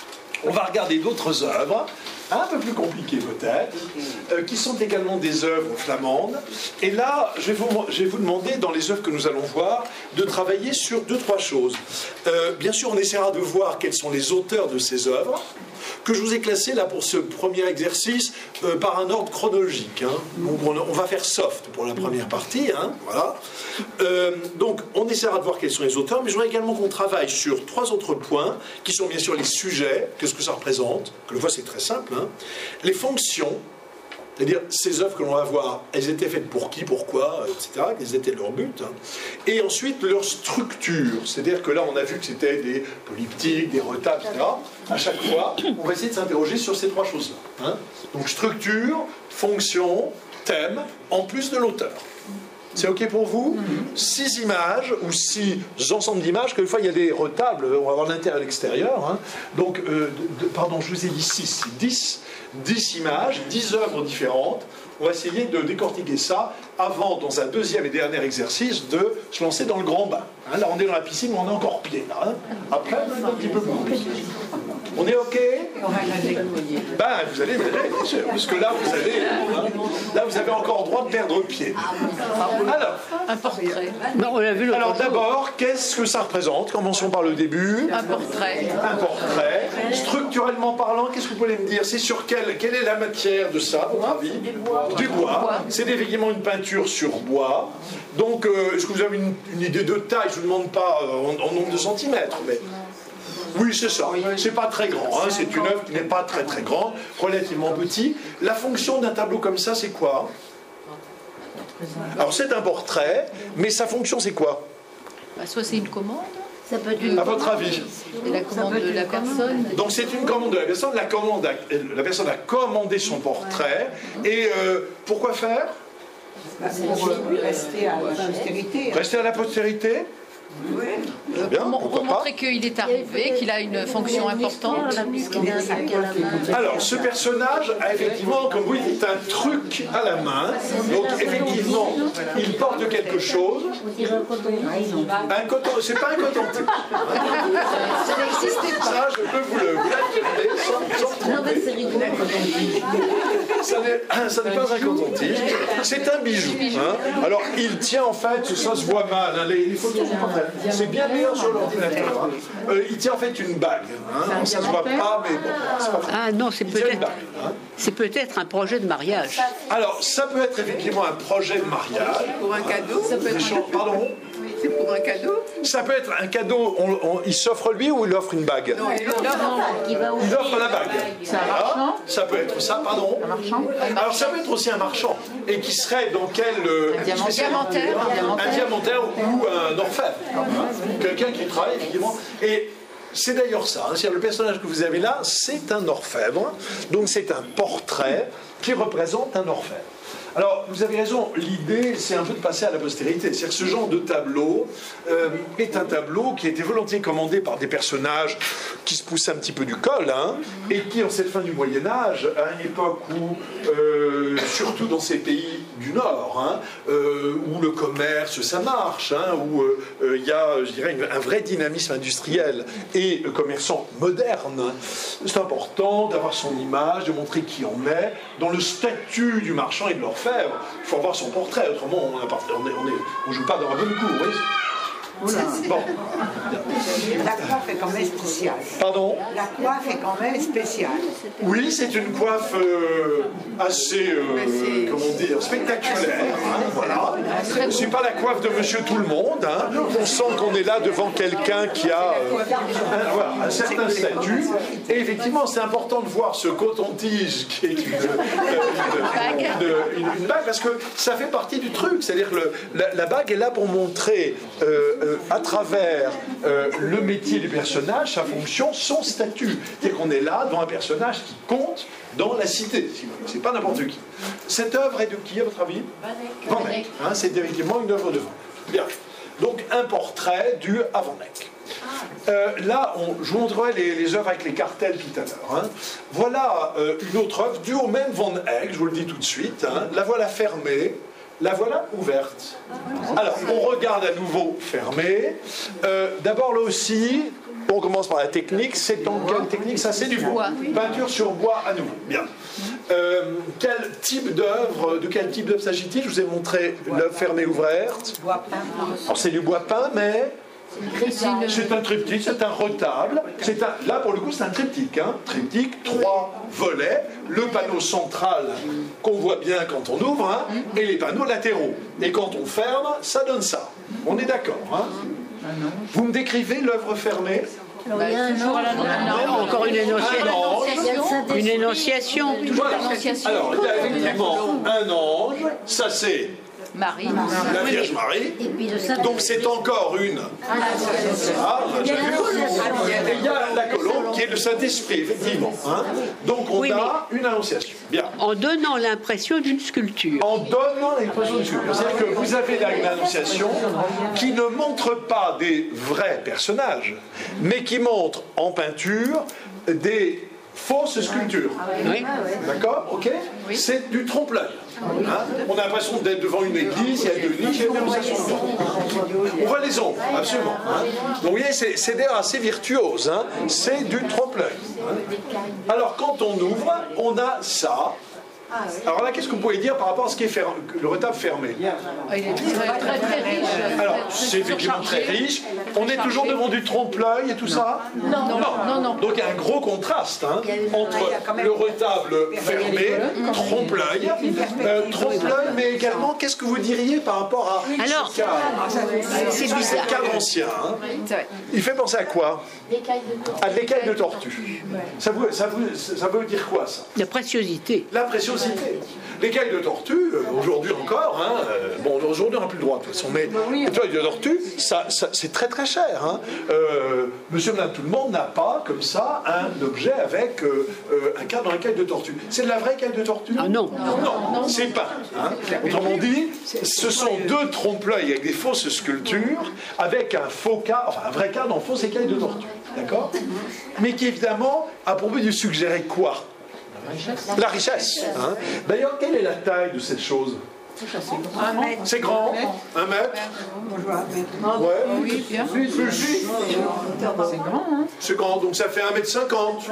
on va regarder d'autres œuvres, un peu plus compliquées peut-être, euh, qui sont également des œuvres flamandes. Et là, je vais, vous, je vais vous demander, dans les œuvres que nous allons voir, de travailler sur deux, trois choses. Euh, bien sûr, on essaiera de voir quels sont les auteurs de ces œuvres, que je vous ai classés là pour ce premier exercice euh, par un ordre chronologique. Hein. Donc on, on va faire soft pour la première partie. Hein, voilà. euh, donc on essaiera de voir quels sont les auteurs, mais je voudrais également qu'on travaille sur trois autres points, qui sont bien sûr les sujets, qu'est-ce que ça représente, que le voit c'est très simple, hein, les fonctions, c'est-à-dire ces œuvres que l'on va voir, elles étaient faites pour qui, pourquoi, et cetera, quels étaient leurs buts, hein. Et ensuite leur structure, c'est-à-dire que là on a vu que c'était des polyptyques, des retables, et cetera. À chaque fois, on va essayer de s'interroger sur ces trois choses-là. Hein. Donc structure, fonction, thème, en plus de l'auteur. C'est OK pour vous? mm-hmm. Six images, ou six ensembles d'images, quelquefois il y a des retables, on va voir l'intérieur et l'extérieur. Hein. Donc, euh, de, pardon, je vous ai dit six, dix, dix images, dix œuvres différentes. On va essayer de décortiquer ça avant, dans un deuxième et dernier exercice, de se lancer dans le grand bain. Hein, là, on est dans la piscine, mais on est encore pied. Là, hein. Après, on est un petit peu plus. On est OK? Ben, vous allez m'aider, bien sûr, parce que là, vous avez, hein, là, vous avez encore droit de perdre pied. Alors, un portrait. Non, on l'a vu alors d'abord, qu'est-ce que ça représente? Commençons par le début. Un portrait. Un portrait. Structurellement parlant, qu'est-ce que vous pouvez me dire? C'est sur quelle, quelle est la matière de ça, à votre avis? Du bois. Du bois. C'est effectivement une peinture sur bois. Donc, euh, est-ce que vous avez une, une idée de taille? Je ne vous demande pas euh, en, en nombre de centimètres, mais... Oui, c'est ça. C'est pas très grand. Hein. C'est une œuvre qui n'est pas très très grande, relativement petit. La fonction d'un tableau comme ça, c'est quoi? Alors, c'est un portrait, mais sa fonction, c'est quoi? Bah, soit c'est une commande. Ça peut être une à votre avis? C'est la commande de la personne. Donc c'est une commande de la personne. La, commande a, la personne a commandé son portrait. Et euh, pourquoi faire? Pour rester à la postérité. Rester à la postérité? Oui. Bien, pour, pourquoi pour pas? montrer qu'il est arrivé, qu'il a une fonction importante. Alors, ce personnage a effectivement, comme vous dites, un truc à la main. Donc, effectivement, il porte quelque chose. Un coton, c'est pas un coton-tige. Ça n'existait pas. Ça, je peux vous le l'affirmer sans, sans tromper. Ça n'est, ça n'est pas un coton-tige, c'est un bijou. Hein. Alors, il tient en fait, ça se voit mal, hein, les, les photos sont pas très... C'est bien meilleur sur l'ordinateur. Hein. Euh, il tient en fait une bague. Hein. Ça se voit pas, mais bon, c'est pas vrai. Ah non, c'est Il tient une peut-être bague, hein. c'est peut-être un projet de mariage. Alors, ça peut être effectivement un projet de mariage. Pour un cadeau. Ça peut être... Pardon? C'est pour un cadeau. Ça peut être un cadeau, on, on, il s'offre lui ou il offre une bague? Non, il offre. Il offre la bague. C'est un Voilà. marchand. Ça peut être ça, pardon. Un marchand. Alors ça peut être aussi un marchand. Et qui serait dans quel... Euh, Un diamantaire. spécialité? Un diamantaire. Un diamantaire ou un orfèvre. Hein. Quelqu'un qui travaille, effectivement. Et c'est d'ailleurs ça. Hein. C'est-à-dire le personnage que vous avez là, c'est un orfèvre. Donc c'est un portrait qui représente un orfèvre. Alors, vous avez raison, l'idée, c'est un peu de passer à la postérité. C'est-à-dire que ce genre de tableau euh, est un tableau qui a été volontiers commandé par des personnages qui se poussent un petit peu du col, hein, et qui, en cette fin du Moyen-Âge, à une époque où, euh, surtout dans ces pays du Nord, hein, euh, où le commerce, ça marche, hein, où il euh, y a, je dirais, un vrai dynamisme industriel et commerçant moderne, c'est important d'avoir son image, de montrer qui on est, dans dans le statut du marchand et de l'orfèvre, il faut avoir son portrait, autrement on ne joue pas dans la bonne cour. Vous voyez. Bon. La coiffe est quand même spéciale. Pardon? La coiffe est quand même spéciale. Oui, c'est une coiffe euh, assez, euh, comment dire, spectaculaire. Hein, voilà. C'est pas la coiffe de Monsieur Tout le Monde. Hein. On sent qu'on est là devant quelqu'un qui a euh, un, voilà, un certain statut. Et effectivement, c'est important de voir ce coton-tige qui est une, euh, une, une, une, une bague, parce que ça fait partie du truc. C'est-à-dire que le, la, la bague est là pour montrer euh, euh, à travers euh, le métier du personnage, sa fonction, son statut. C'est-à-dire qu'on est là dans un personnage qui compte dans la cité. C'est pas n'importe qui. Cette œuvre est de qui, à votre avis? Van Eyck. Hein, c'est effectivement une œuvre de Van Eyck. Bien. Donc un portrait du à Van Eyck. Euh, là, on, je vous montrerai les, les œuvres avec les cartels tout à l'heure. Hein. Voilà euh, une autre œuvre due au même Van Eyck, je vous le dis tout de suite. Hein. La voilà fermée. La voilà ouverte. Alors, on regarde à nouveau fermée. Euh, D'abord, là aussi, on commence par la technique. C'est en quelle technique? Ça, c'est du bois. Peinture sur bois à nouveau. Bien. Euh, quel type d'œuvre, de quel type d'œuvre s'agit-il? Je vous ai montré l'œuvre fermée ouverte. Alors, c'est du bois peint, mais... C'est un triptyque, c'est un retable. C'est un, là, pour le coup, c'est un triptyque. Hein. Triptyque, trois volets, le panneau central qu'on voit bien quand on ouvre, hein, et les panneaux latéraux. Et quand on ferme, ça donne ça. On est d'accord. Hein. Vous me décrivez l'œuvre fermée? Alors, il y a un ange. Encore une énonciation. Il y a Une énonciation. Voilà. Alors, il y a effectivement un ange, ça c'est Marie. la Vierge Marie. Et puis le Saint- Donc c'est encore une. Ah, on a déjà vu. Et il y a la colombe qui est le Saint-Esprit, effectivement. Hein. Donc on Oui, a une annonciation. Bien. En donnant l'impression d'une sculpture. En donnant l'impression de sculpture. C'est-à-dire que vous avez là une annonciation qui ne montre pas des vrais personnages, mais qui montre en peinture des fausses sculptures. Oui. D'accord? Ok? C'est du trompe-l'œil. Hein? On a l'impression d'être devant une église, il y a deux niches, il y a une annonciation. On voit les ombres, absolument. Hein? Donc vous voyez, c'est d'ailleurs assez virtuose. Hein? C'est du trompe-l'œil. Hein? Alors quand on ouvre, on a ça. Alors là, qu'est-ce que vous pouvez dire par rapport à ce qui est fer... le retable fermé? Il est très, très, très riche. Alors, c'est effectivement très riche. On est toujours devant du trompe-l'œil et tout ça? Non, non, non, non. Donc il y a un gros contraste hein, entre le retable fermé, trompe-l'œil, euh, trompe-l'œil, mais également, qu'est-ce que vous diriez par rapport à Alors, ce cadre? c'est Ce bizarre. cadre ancien, hein. Il fait penser à quoi? À de l'écaille de tortue. Ça, vous, ça, vous, ça veut dire quoi, ça? la préciosité. La préciosité. L'écaille de tortue, euh, aujourd'hui encore, hein, euh, bon, aujourd'hui on n'a plus le droit de toute façon, mais l'écaille de tortue, ça, ça, c'est très très cher. Hein. Euh, Monsieur, Madame, tout le monde n'a pas comme ça un objet avec euh, euh, un cadre dans l'écaille de tortue. C'est de la vraie écaille de tortue? Ah non. Non, c'est pas. Hein. Autrement dit, ce sont deux trompe-l'œil avec des fausses sculptures, avec un faux cadre, enfin un vrai cadre en fausse écaille de tortue. D'accord? Mais qui évidemment a pour but de suggérer quoi? La richesse. Hein. D'ailleurs, quelle est la taille de cette chose? C'est grand? Un mètre? Ouais. Oui, bien. Plus. C'est grand, hein? C'est grand, donc ça fait un mètre cinquante.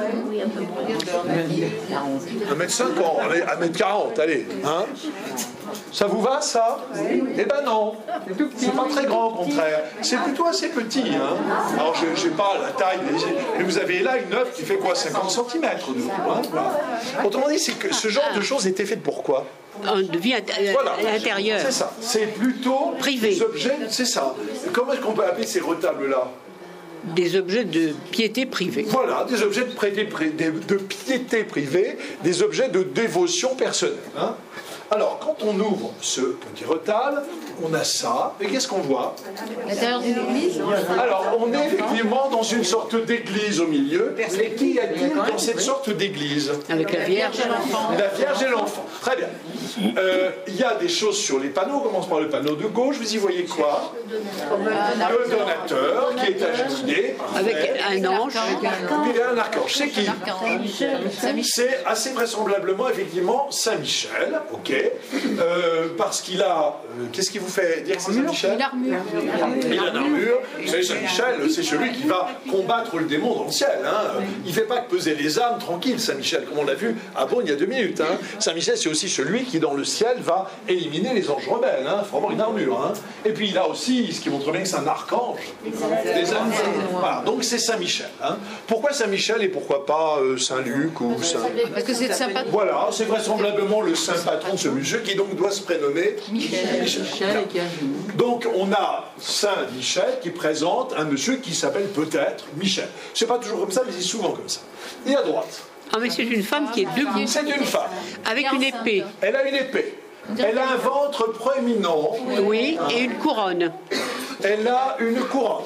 un mètre cinquante, allez, un mètre quarante, allez. Hein. Ça vous va, ça? Eh ben non. C'est pas très grand, au contraire. C'est plutôt assez petit. Hein. Alors, je n'ai pas la taille. Mais vous avez là une œuvre qui fait quoi? cinquante centimètres de haut. Hein, voilà. Autrement dit, c'est que ce genre de choses était fait pour quoi? De vie int- Voilà. à l'intérieur. C'est ça. C'est plutôt Privé. des objets. C'est ça. Comment est-ce qu'on peut appeler ces retables-là? Des objets de piété privée. Voilà, des objets de, prêté- de, de piété privée, des objets de dévotion personnelle. Hein. Alors, quand on ouvre ce petit retable, on a ça, et qu'est-ce qu'on voit? L'intérieur d'une église. Alors, on est effectivement dans une sorte d'église au milieu, et qui y a-t-il dans cette sorte d'église? Avec la Vierge. La Vierge et l'enfant. Très bien. Euh, Il y a des choses sur les panneaux, on commence par le panneau de gauche, vous y voyez quoi? Le donateur qui est agenouillé. Avec un ange. Puis il y a un archange. C'est qui? Saint-Michel. C'est assez vraisemblablement, effectivement, Saint-Michel, ok. voulez, euh, parce qu'il a... Euh, Qu'est-ce qui vous fait dire que c'est Saint-Michel? Une armure. Il a une armure. Vous savez, Saint-Michel, c'est celui qui va combattre le démon dans le ciel. Hein. Il ne fait pas que peser les âmes tranquille, Saint-Michel, comme on l'a vu à Beaune il y a deux minutes. Hein. Saint-Michel, c'est aussi celui qui, dans le ciel, va éliminer les anges rebelles. Il hein. faut avoir une armure. Hein. Et puis, il a aussi, ce qui montre bien que c'est un archange. Des âmes. Voilà, donc c'est Saint-Michel. Hein. Pourquoi Saint-Michel et pourquoi pas euh, Saint-Luc ou Saint... Parce que c'est de Saint-Patron. Voilà, c'est vraisemblablement le saint patron de ce monsieur qui donc doit se prénommer Michel. Michel. Michel et qui a joué. Donc on a Saint Michel qui présente un monsieur qui s'appelle peut-être Michel. C'est pas toujours comme ça, mais c'est souvent comme ça. Et à droite, Ah, mais c'est une femme qui est debout, c'est une femme. avec une épée. Elle a une épée. Elle a un ventre proéminent. Oui, et une couronne. Elle a une couronne.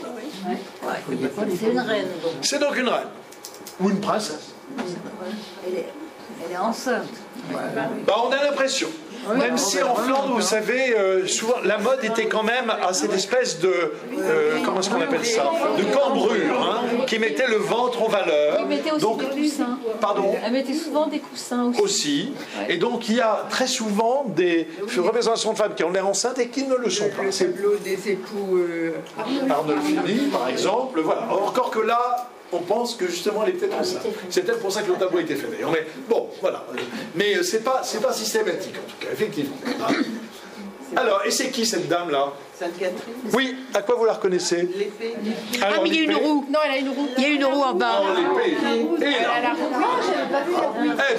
C'est une reine, donc. C'est donc une reine. Ou une princesse. Elle est, elle est enceinte. Bah, on a l'impression. Même si en Flandre, vous savez, euh, souvent la mode était quand même à cette espèce de euh, comment est-ce qu'on appelle ça, de cambrure, hein, qui mettait le ventre en valeur. Elle mettait aussi Donc, des coussins. pardon. Elle mettait souvent des coussins aussi. Aussi. Et donc il y a très souvent des représentations de femmes qui ont l'air enceintes et qui ne le sont pas. Le C'est tableau des époux euh, Arnolfini, par exemple. Voilà. Encore que là, on pense que justement elle est peut-être enceinte. C'est peut-être pour ça que le tableau a été fait d'ailleurs. Mais bon, voilà. Mais c'est pas, c'est pas systématique en tout cas, effectivement. Hein. Alors, et c'est qui cette dame-là? Sainte-Catherine, Oui, à quoi vous la reconnaissez? l'épée. Ah, mais il y a une l'épée. roue. Non, elle a une roue. Il y a une roue en bas. Oh, l'épée. Et Elle a là, la roue. eh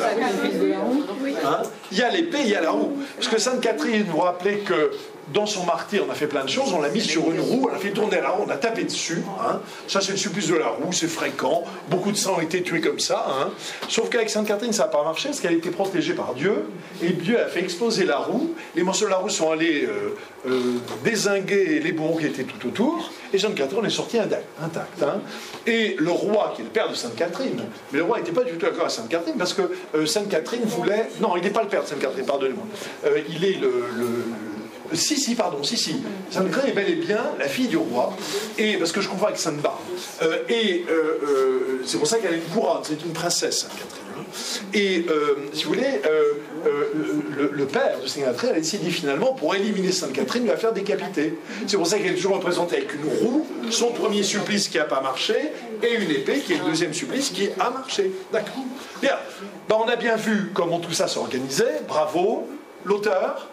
ben, hein, il y a l'épée, il y a la roue. Parce que Sainte-Catherine, vous rappelez que dans son martyr, on a fait plein de choses, on l'a mis sur une roue, on a fait tourner la roue, on a tapé dessus. Hein. Ça, c'est le supplice de la roue, c'est fréquent. Beaucoup de sang ont été tués comme ça. Hein. Sauf qu'avec Sainte-Catherine, ça n'a pas marché, parce qu'elle a été protégée par Dieu. Et Dieu a fait exploser la roue. Les morceaux de la roue sont allés euh, euh, dézinguer les bourreaux qui étaient tout autour. Et Sainte-Catherine est sortie intact. Hein. Et le roi, qui est le père de Sainte-Catherine, mais le roi n'était pas du tout d'accord avec Sainte-Catherine, parce que euh, Sainte-Catherine voulait... Non, il n'est pas le père de Sainte-Catherine, pardonnez-moi. Euh, il est le... le Si, si, pardon, si, si. Sainte-Catherine est bel et bien la fille du roi, et, parce que je confonds avec Sainte-Barbe. Euh, et euh, euh, c'est pour ça qu'elle a une couronne, c'est une princesse, Sainte-Catherine. Et, euh, si vous voulez, euh, euh, le, le père de Sainte-Catherine a décidé finalement, pour éliminer Sainte-Catherine, de la faire décapiter. C'est pour ça qu'elle est toujours représentée avec une roue, son premier supplice qui n'a pas marché, et une épée qui est le deuxième supplice qui a marché. D'accord. Bien. Ben, on a bien vu comment tout ça s'organisait. Bravo. L'auteur?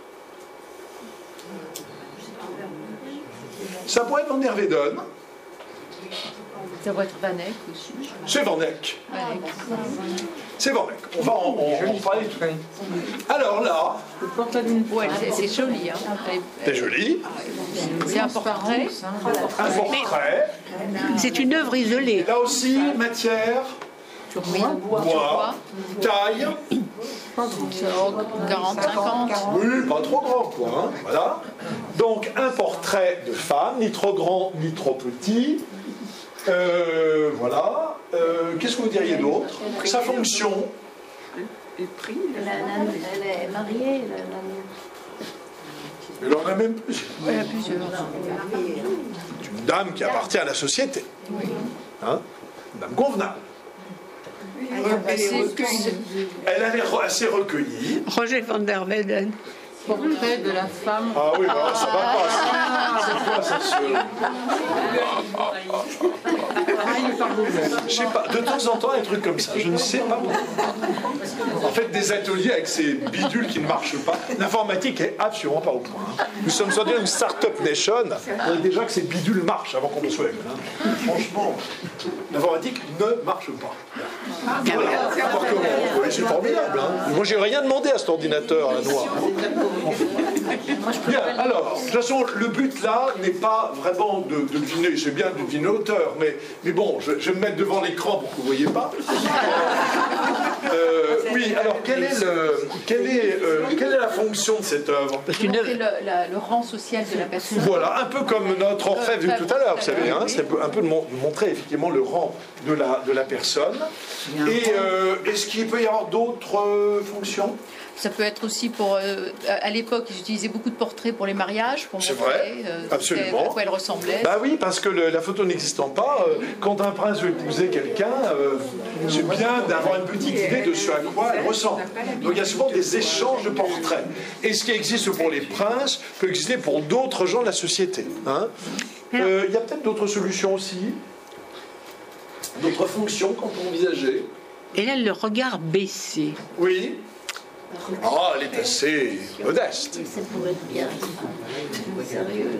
Ça pourrait être Van der Weyden. Ça pourrait être Van Eyck aussi. C'est Van Eyck. Van Eyck. C'est Van Eyck. On va en, en, en parler tout de suite. Alors là, Ouais, c'est- c'est joli. Hein. c'est joli. C'est un portrait. Un portrait. C'est une œuvre isolée. Là aussi, matière, Oui. bois, taille. quarante cinquante. Oui, pas trop grand, quoi. Hein. Voilà. Donc, un portrait de femme, ni trop grand, ni trop petit. Euh, voilà. Euh, Qu'est-ce que vous diriez d'autre? Sa fonction. Et pris. Elle, a un- elle est mariée. Elle a un- Elle en a même plus. Elle a plusieurs. C'est une dame qui appartient à la société. Hein? Une dame convenable. Bah, c'est- Elle a l'air assez recueillie. Roger van der Weyden. Portrait de la femme. Ah oui, bah, ça va pas. ça. Cette fois, ça se... Je sais pas, de temps en temps, un truc comme ça, je ne sais pas pourquoi. En fait, des ateliers avec ces bidules qui ne marchent pas. L'informatique est absolument pas au point. Nous sommes sur une start-up nation. On dit déjà que ces bidules marchent avant qu'on le soit. Hein. Franchement, l'informatique ne marche pas. Voilà. Alors que, oui, c'est formidable. Hein. Moi, j'ai rien demandé à cet ordinateur à la noire. Bien, alors, de toute façon, le but là n'est pas vraiment de, de deviner, c'est bien de deviner l'auteur, mais, mais bon, je, je vais me mettre devant l'écran pour que vous ne voyez pas. Euh, oui, alors, quelle est, le, quelle, est, euh, quelle est la fonction de cette œuvre? C'est une œuvre. C'est le, la- le rang social de la personne. Voilà, un peu comme notre orfèvre de tout à l'heure, vous savez, hein, c'est un peu de mon- de montrer effectivement le rang de la, de la personne. Et euh, est-ce qu'il peut y avoir d'autres euh, fonctions? Ça peut être aussi pour... Euh, à l'époque, ils utilisaient beaucoup de portraits pour les mariages, pour C'est montrer vrai, euh, absolument. à quoi elle ressemblait. Bah oui, parce que le- la photo n'existant pas, euh, quand un prince veut épouser quelqu'un, euh, c'est bien d'avoir une petite idée de ce à quoi elle ressemble. Donc il y a souvent des échanges de portraits. Et ce qui existe pour les princes peut exister pour d'autres gens de la société. Hein. Euh, il y a peut-être d'autres solutions aussi, d'autres fonctions qu'on peut envisager. Et là, le regard baissé. Oui. Ah, elle est assez modeste. Ça pourrait être bien. Sérieux.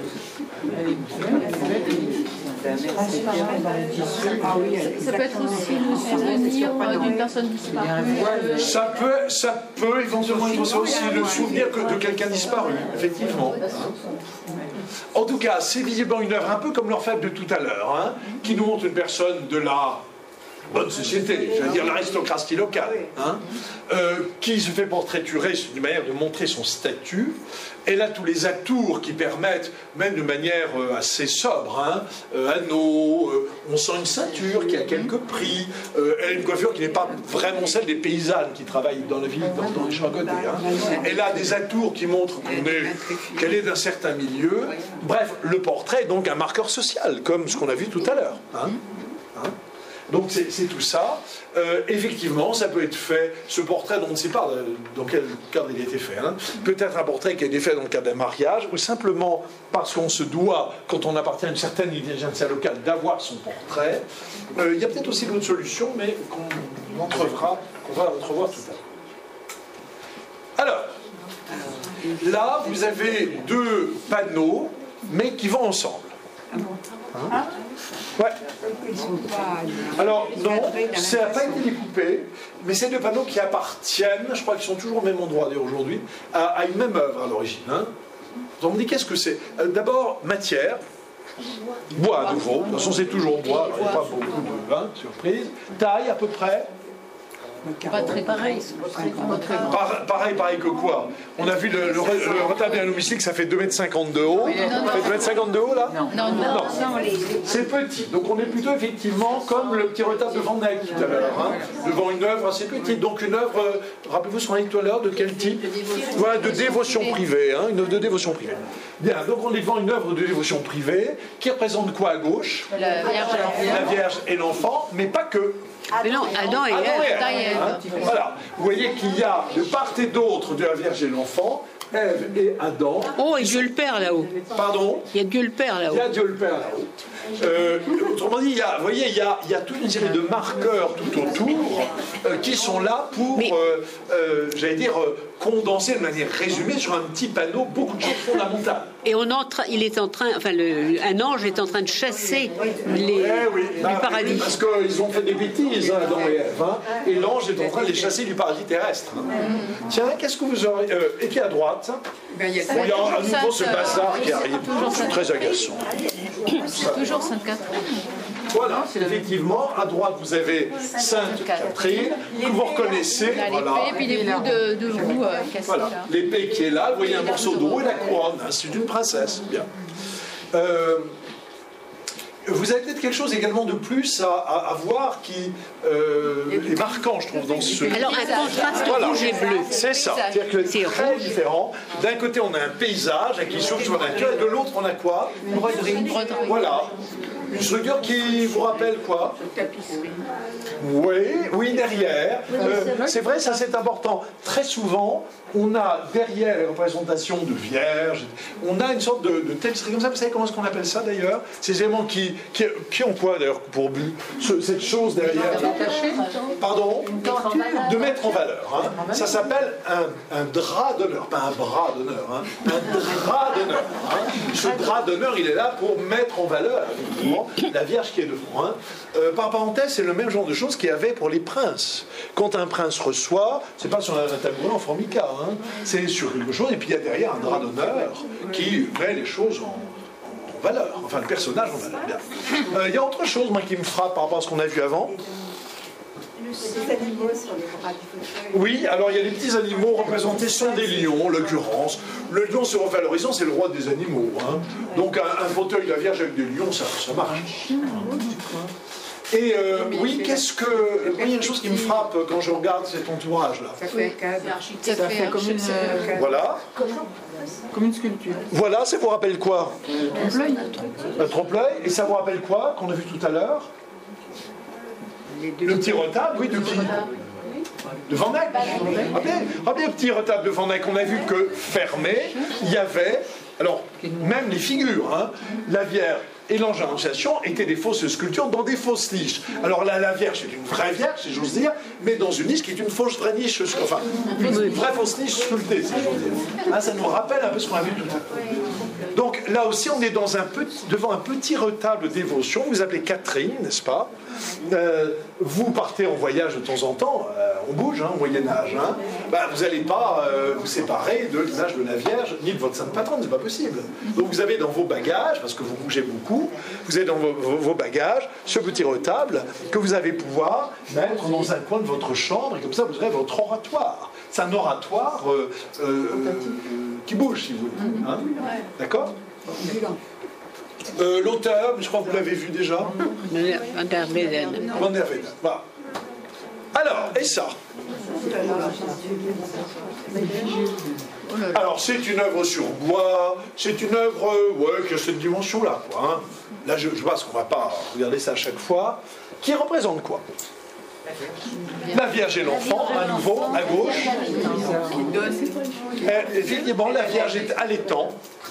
Ça peut être aussi le souvenir euh, d'une personne disparue. Ça peut, ça peut éventuellement être ça aussi le souvenir que de quelqu'un disparu, effectivement. En tout cas, c'est visiblement une œuvre un peu comme l'orfèvre de tout à l'heure, hein, qui nous montre une personne de la bonne société, je veux dire l'aristocratie locale, hein, euh, qui se fait portraiturer, c'est une manière de montrer son statut. Elle a tous les atours qui permettent, même de manière euh, assez sobre, hein, euh, anneaux, euh, on sent une ceinture qui a quelques prix, euh, elle a une coiffure qui n'est pas vraiment celle des paysannes qui travaillent dans la ville, dans, dans les champs à côté. Hein. Elle a des atours qui montrent qu'on est, qu'elle est d'un certain milieu. Bref, le portrait est donc un marqueur social, comme ce qu'on a vu tout à l'heure. Hein. Hein. Donc c'est tout ça. Euh, effectivement, ça peut être fait, ce portrait dont on ne sait pas dans quel cadre il a été fait, hein, peut-être un portrait qui a été fait dans le cadre d'un mariage, ou simplement parce qu'on se doit, quand on appartient à une certaine intelligentsia locale, d'avoir son portrait. Euh, il y a peut-être aussi d'autres solutions, mais qu'on entreverra, qu'on va entrevoir tout à l'heure. Alors, là, vous avez deux panneaux, mais qui vont ensemble. Hein? Ouais. Alors, non, ça n'a pas été découpé, mais c'est deux panneaux qui appartiennent, je crois qu'ils sont toujours au même endroit d'ailleurs aujourd'hui, à, à une même œuvre à l'origine. Hein. Donc, on me dit qu'est-ce que c'est? euh, D'abord, matière, bois à nouveau, de toute façon c'est toujours bois, alors il n'y a pas beaucoup de hein, surprise. Taille à peu près. Pas très pareil. Pas très grand. Par- pareil, pareil que quoi? On a vu le, le, le retable anatomique, ça fait deux mètres cinquante de haut. Ça fait deux mètres cinquante de haut là? Non, non, non. C'est petit, donc on est plutôt effectivement comme le petit retable de Van Eyck tout à l'heure, hein, devant une œuvre assez petite. Donc une œuvre, euh, rappelez-vous ce qu'on a dit tout à l'heure, de quel type? Voilà, de dévotion privée, hein, une œuvre de dévotion privée. Bien, donc on est devant une œuvre de dévotion privée qui représente quoi à gauche? La Vierge et La Vierge et l'enfant, mais pas que. Mais non, Adam et Adam et Ève. Ève, hein. Voilà, vous voyez qu'il y a de part et d'autre de la Vierge et l'enfant, Ève et Adam. Oh, et Dieu le Père là-haut. Pardon? Il y a Dieu le Père Il là-haut. y a Dieu le Père là-haut. Euh, autrement dit, il y a, vous voyez, il y a, il y a toute une série de marqueurs tout autour euh, qui sont là pour, Mais- euh, euh, j'allais dire, euh, condenser de manière résumée sur un petit panneau beaucoup de choses fondamentales. Et on entra, il est en train, enfin, le, un ange est en train de chasser les, Eh oui, du bah, paradis. oui, parce qu'ils ont fait des bêtises, hein, Adam et Ève, hein, et l'ange est en train de les chasser du paradis terrestre. hein. Tiens, qu'est-ce que vous aurez euh, Et puis à droite, Ben, il y a bon, il y a à nouveau ce Sainte, bazar qui euh, arrive, c'est très agaçant. C'est toujours Sainte-Catherine. Voilà, effectivement, à droite vous avez Sainte Catherine, que vous reconnaissez, La voilà. l'épée, puis les bouts de, de roue euh, cassés Voilà, là. l'épée qui est là, vous voyez un morceau de roue et la couronne, hein, c'est une princesse. Bien. Euh, vous avez peut-être quelque chose également de plus à, à- à voir qui euh, est marquant, je trouve, dans ce. Alors, un contraste Voilà. rouge et bleu. C'est ça, c'est-à-dire que C'est très rouge. différent. D'un côté, on a un paysage avec qui s'ouvre sur la nature, et de l'autre, on a quoi? Une broderie. Une broderie. Voilà. Une structure qui vous rappelle quoi? Oui, oui, derrière. Euh, c'est vrai, ça c'est important. Très souvent, on a derrière les représentations de vierges, on a une sorte de, de tapisserie comme ça. Vous savez comment est-ce qu'on appelle ça d'ailleurs? Ces éléments qui, qui, qui ont quoi d'ailleurs pour but? Ce- cette chose derrière. Pardon? De mettre en valeur. hein. Ça s'appelle un, un drap d'honneur, pas un bras d'honneur. hein. Un drap d'honneur. hein. Ce drap d'honneur, il est là pour mettre en valeur, évidemment, la Vierge qui est devant. hein. Euh, par parenthèse, c'est le même genre de choses qu'il y avait pour les princes. Quand un prince reçoit, c'est pas sur un tabouret en formica, hein. C'est sur quelque chose, et puis il y a derrière un drap d'honneur qui met les choses en, en valeur, enfin le personnage en valeur. Bien. Euh, Il y a autre chose, moi, qui me frappe par rapport à ce qu'on a vu avant. Les animaux sur les bras du fauteuil. Oui, alors il y a des petits animaux représentés sont des lions, en l'occurrence. Le lion se revalorisant, c'est le roi des animaux. hein. Donc un, un fauteuil de la Vierge avec des lions, ça, ça marche. Et euh, oui, qu'est-ce que... Il y a une chose qui me frappe quand je regarde cet entourage-là. Ça fait un cadre. Ça Ça fait fait comme une, euh, Voilà. comme une sculpture. Voilà, ça vous rappelle quoi? Trompe-l'œil. Un trompe-l'œil. Et ça vous rappelle quoi, qu'on a vu tout à l'heure? Le petit retable, oui, de qui? De Van Eyck. Rappelez, rappelez le petit retable de Van Eyck, on a vu que fermé, il y avait, alors, même les figures, hein, la Vierge et l'ange de l'Annonciation étaient des fausses sculptures dans des fausses niches. Alors là, la Vierge est une vraie Vierge, si j'ose dire, mais dans une niche qui est une fausse vraie niche, enfin, une vraie fausse niche sculptée, si j'ose dire. Hein, ça nous rappelle un peu ce qu'on a vu tout à l'heure. Donc là aussi, on est dans un petit, devant un petit retable de dévotion, vous appelez Catherine, n'est-ce pas? Euh, vous partez en voyage de temps en temps, euh, on bouge, hein, au Moyen-Âge, hein, ben, vous n'allez pas euh, vous séparer de l'image de la Vierge ni de votre sainte patronne, c'est pas possible. Donc vous avez dans vos bagages, parce que vous bougez beaucoup, vous avez dans vos, vos, vos bagages ce petit retable que vous allez pouvoir mettre dans un coin de votre chambre, et comme ça vous aurez votre oratoire. C'est un oratoire euh, euh, qui bouge, si vous voulez. Hein, d'accord? Euh, L'auteur, je crois que vous l'avez vu déjà. Van der Weyden. Van der Weyden. Voilà. Alors, et ça? Alors, c'est une œuvre sur bois, c'est une œuvre euh, ouais, qui a cette dimension-là. Quoi, hein. Là, je, je pense qu'on ne va pas regarder ça à chaque fois. Qui représente quoi? La Vierge et l'enfant, à nouveau, à gauche. Et, effectivement, la Vierge est allaitant.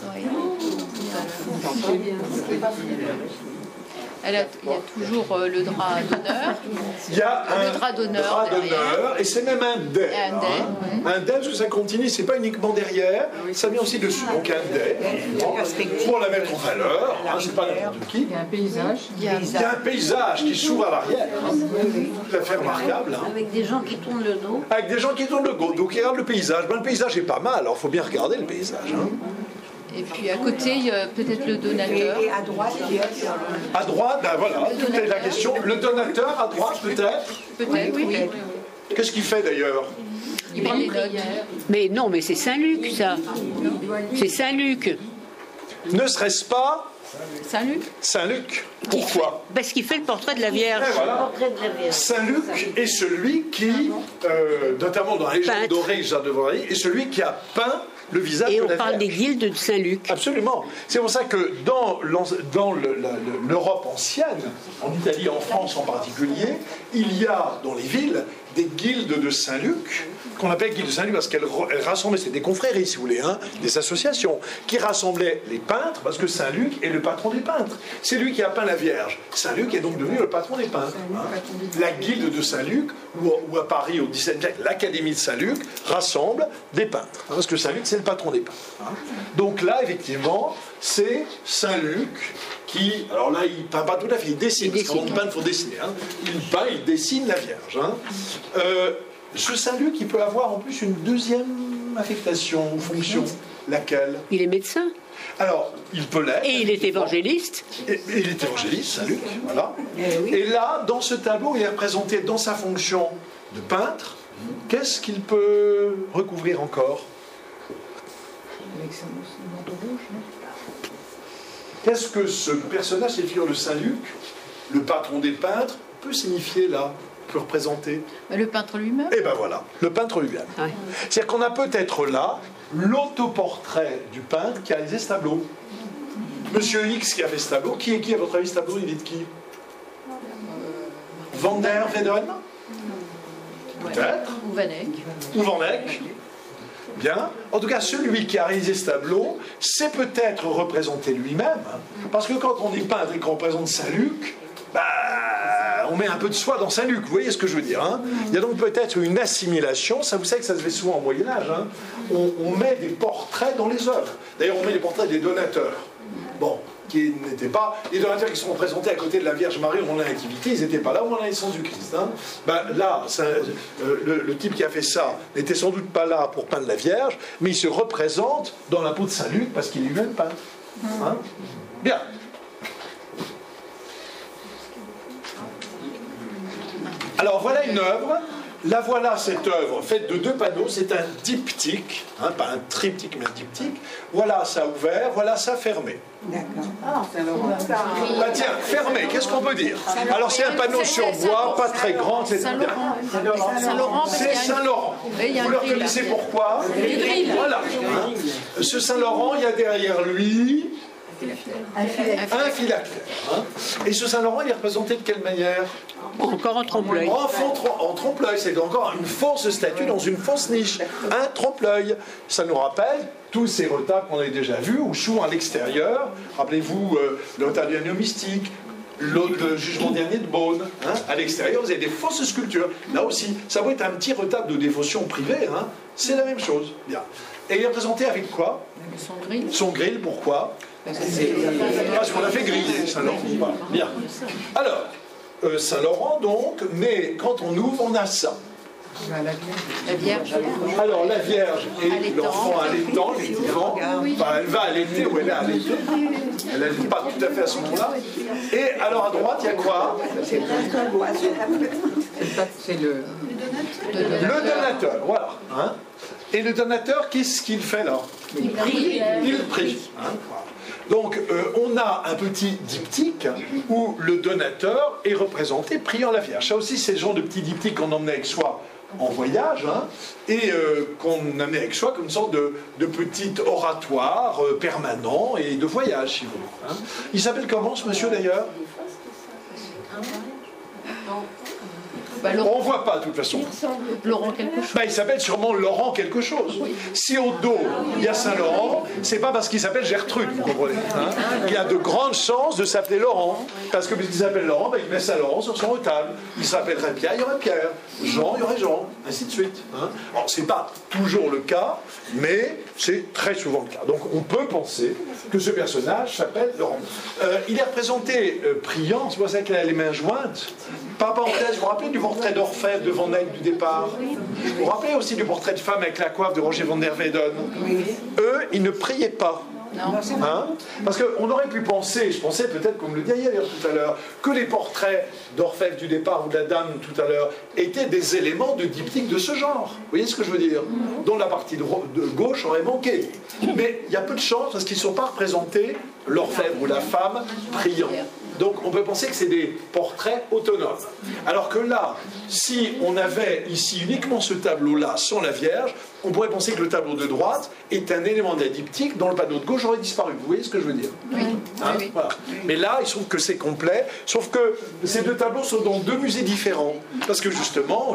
Elle a, il y a toujours euh, le drap d'honneur. Il y a un le drap d'honneur drap d'honneur, et c'est même un dais. Un dais, hein. oui. Un dais, parce que ça continue, c'est pas uniquement derrière, ça vient aussi dessus. Donc un dais, pour la mettre en valeur, hein, c'est pas n'importe qui. Il y a un paysage. Il y a, Il y a un paysage qui s'ouvre à l'arrière, hein. Tout à fait remarquable. Hein. Avec des gens qui tournent le dos. Avec des gens qui tournent le dos, donc ils regardent le paysage. Ben, le paysage est pas mal, alors il faut bien regarder le paysage. Hein. et puis à côté, il y a peut-être le donateur. Et à droite, il y a À droite, ben voilà, toute est la question. Le donateur, à droite peut-être. Peut-être, oui. Qu'est-ce qu'il fait d'ailleurs? Il prend les notes. Mais non, mais c'est Saint-Luc, ça. C'est Saint-Luc. Ne serait-ce pas Salut. Saint-Luc? Pourquoi? Parce qu'il fait le portrait de la Vierge. Et voilà. Portrait de la Vierge. Saint-Luc est celui qui, euh, notamment dans la légende Peintre. dorée Jacques de Valois, est celui qui a peint le visage Et de on la parle des Vierge. guildes de Saint-Luc. Absolument. C'est pour ça que dans, l'an- dans le- la- le- l'Europe ancienne, en Italie, en France en particulier, il y a dans les villes des guildes de Saint-Luc, qu'on appelle guildes de Saint-Luc parce qu'elles elles rassemblaient, c'est des confréries si vous voulez, hein, des associations, qui rassemblaient les peintres, parce que Saint-Luc est le patron des peintres. C'est lui qui a peint la Vierge. Saint-Luc est donc devenu le patron des peintres. Hein. La guilde de Saint-Luc, ou, ou à Paris au dix-septième siècle, l'Académie de Saint-Luc, rassemble des peintres. Hein, parce que Saint-Luc, c'est le patron des peintres. Hein. Donc là, effectivement, c'est Saint-Luc qui, alors là, il ne peint pas tout à fait, il dessine, Il parce qu'avant de dessine. peindre, il faut dessiner. Hein. Il peint, il dessine la Vierge. Hein. Euh, ce Saint-Luc, il peut avoir en plus une deuxième affectation ou fonction. Laquelle? Il est médecin. Alors, il peut l'être. Et il est évangéliste. Et, et il est évangéliste, Saint-Luc, voilà. Et là, dans ce tableau, il est représenté dans sa fonction de peintre. Qu'est-ce qu'il peut recouvrir encore? Avec son manteau rouge, non? Qu'est-ce que ce personnage, cette figure de Saint-Luc, le patron des peintres, peut signifier là, peut représenter? Le peintre lui-même. Eh ben voilà, le peintre lui-même. Ouais. C'est-à-dire qu'on a peut-être là l'autoportrait du peintre qui a réalisé ce tableau. Monsieur X qui a fait ce tableau, qui est qui à votre avis ce tableau? Il est de qui? Van der Weyden? Peut-être. Ou Van Eyck. Ou Van Eyck. Bien. En tout cas, celui qui a réalisé ce tableau, c'est peut-être représenté lui-même. Hein. Parce que quand on est peintre et qu'on représente Saint-Luc, bah, on met un peu de soi dans Saint-Luc. Vous voyez ce que je veux dire, hein? Il y a donc peut-être une assimilation. Ça, vous savez que ça se fait souvent au Moyen-Âge. Hein. On, on met des portraits dans les œuvres. D'ailleurs, on met les portraits des donateurs. Bon, qui n'étaient pas... Les donateurs qui sont représentés à côté de la Vierge Marie au moment de la Nativité, ils n'étaient pas là au moment de la naissance du Christ. Hein. Ben, là, ça, euh, le, le type qui a fait ça n'était sans doute pas là pour peindre la Vierge, mais il se représente dans la peau de Saint-Luc parce qu'il est lui-même peintre. Hein. Bien. Alors voilà une œuvre la voilà cette œuvre faite de deux panneaux, c'est un diptyque, hein, pas un triptyque mais un diptyque. Voilà ça ouvert, voilà ça fermé. D'accord. Bah tiens, fermé, qu'est-ce qu'on peut dire? Alors c'est un panneau sur bois, pas très grand, c'est Saint-Laurent. Saint-Laurent, parce qu'il y C'est a un- Saint-Laurent. Oui, il y a Vous un le grill. reconnaissez pourquoi? Le grill. Voilà. Hein. Ce Saint-Laurent, il y a derrière lui Un filet. un phylactère. Hein. Et ce Saint-Laurent, il est représenté de quelle manière? Encore en trompe-l'œil. En, fond- en trompe-l'œil, c'est encore une fausse statue dans une fausse niche. Un trompe-l'œil. Ça nous rappelle tous ces retables qu'on a déjà vus, où souvent à l'extérieur, rappelez-vous euh, le retable du Agneau mystique, le, le jugement dernier de Beaune, hein, à l'extérieur, vous avez des fausses sculptures. Là aussi, ça va être un petit retable de dévotion privée, hein, c'est la même chose. Bien. Et il est représenté avec quoi? Son grill. Son grill, pourquoi? Parce qu'on a fait griller Saint-Laurent. Voilà. Bien. Alors, euh, Saint-Laurent donc, mais quand on ouvre, on a ça. La Vierge. Alors la Vierge et Allaitant. l'enfant allaitant, effectivement, enfin, elle va allaiter ou elle est allaitée. Elle n'allaite pas tout à fait à ce moment-là. Et alors à droite, il y a quoi? C'est le. Le donateur, voilà. Hein. Et le donateur, qu'est-ce qu'il fait là? Il prie. Il prie. Hein, voilà. Donc euh, on a un petit diptyque où le donateur est représenté priant la Vierge. Ça aussi, c'est le genre de petit diptyque qu'on emmenait avec soi en voyage, hein, et euh, qu'on amenait avec soi comme une sorte de, de petit oratoire euh, permanent et de voyage, si vous voulez. Hein. Il s'appelle comment ce monsieur d'ailleurs? Bah, On Laurent, ne voit pas de toute façon. Laurent quelque chose. Bah, il s'appelle sûrement Laurent quelque chose. Si au dos il y a Saint-Laurent, c'est pas parce qu'il s'appelle Gertrude, vous comprenez. Hein. Il y a de grandes chances de s'appeler Laurent. Parce que puisqu'il s'appelle Laurent, bah, il met Saint-Laurent sur son retable. Il s'appellerait Pierre, il y aurait Pierre. Jean, il y aurait Jean. Ainsi de suite. Hein. Alors, c'est pas toujours le cas, mais c'est très souvent le cas. Donc, on peut penser que ce personnage s'appelle Laurent. Euh, il est représenté euh, priant, c'est pour ça qu'il a les mains jointes. Par parenthèse, vous vous rappelez du portrait d'Orphèse de Van Eyck du départ? Vous vous rappelez aussi du portrait de femme avec la coiffe de Roger van der Weyden? Eux, ils ne priaient pas. Hein? Parce qu'on aurait pu penser, je pensais peut-être, comme le disait d'ailleurs tout à l'heure, que les portraits d'Orphèse du départ ou de la dame tout à l'heure étaient des éléments de diptyque de ce genre. Vous voyez ce que je veux dire? Dont la partie de, de gauche aurait manqué. Mais il y a peu de chance parce qu'ils ne sont pas représentés, l'orfèvre ou la femme, priant. Donc on peut penser que c'est des portraits autonomes. Alors que là, si on avait ici uniquement ce tableau-là sans la Vierge, on pourrait penser que le tableau de droite est un élément d'un diptyque dont le panneau de gauche aurait disparu. Vous voyez ce que je veux dire? Oui. Hein, Oui. voilà. Mais là, il se trouve que c'est complet, sauf que ces deux tableaux sont dans deux musées différents. Parce que justement,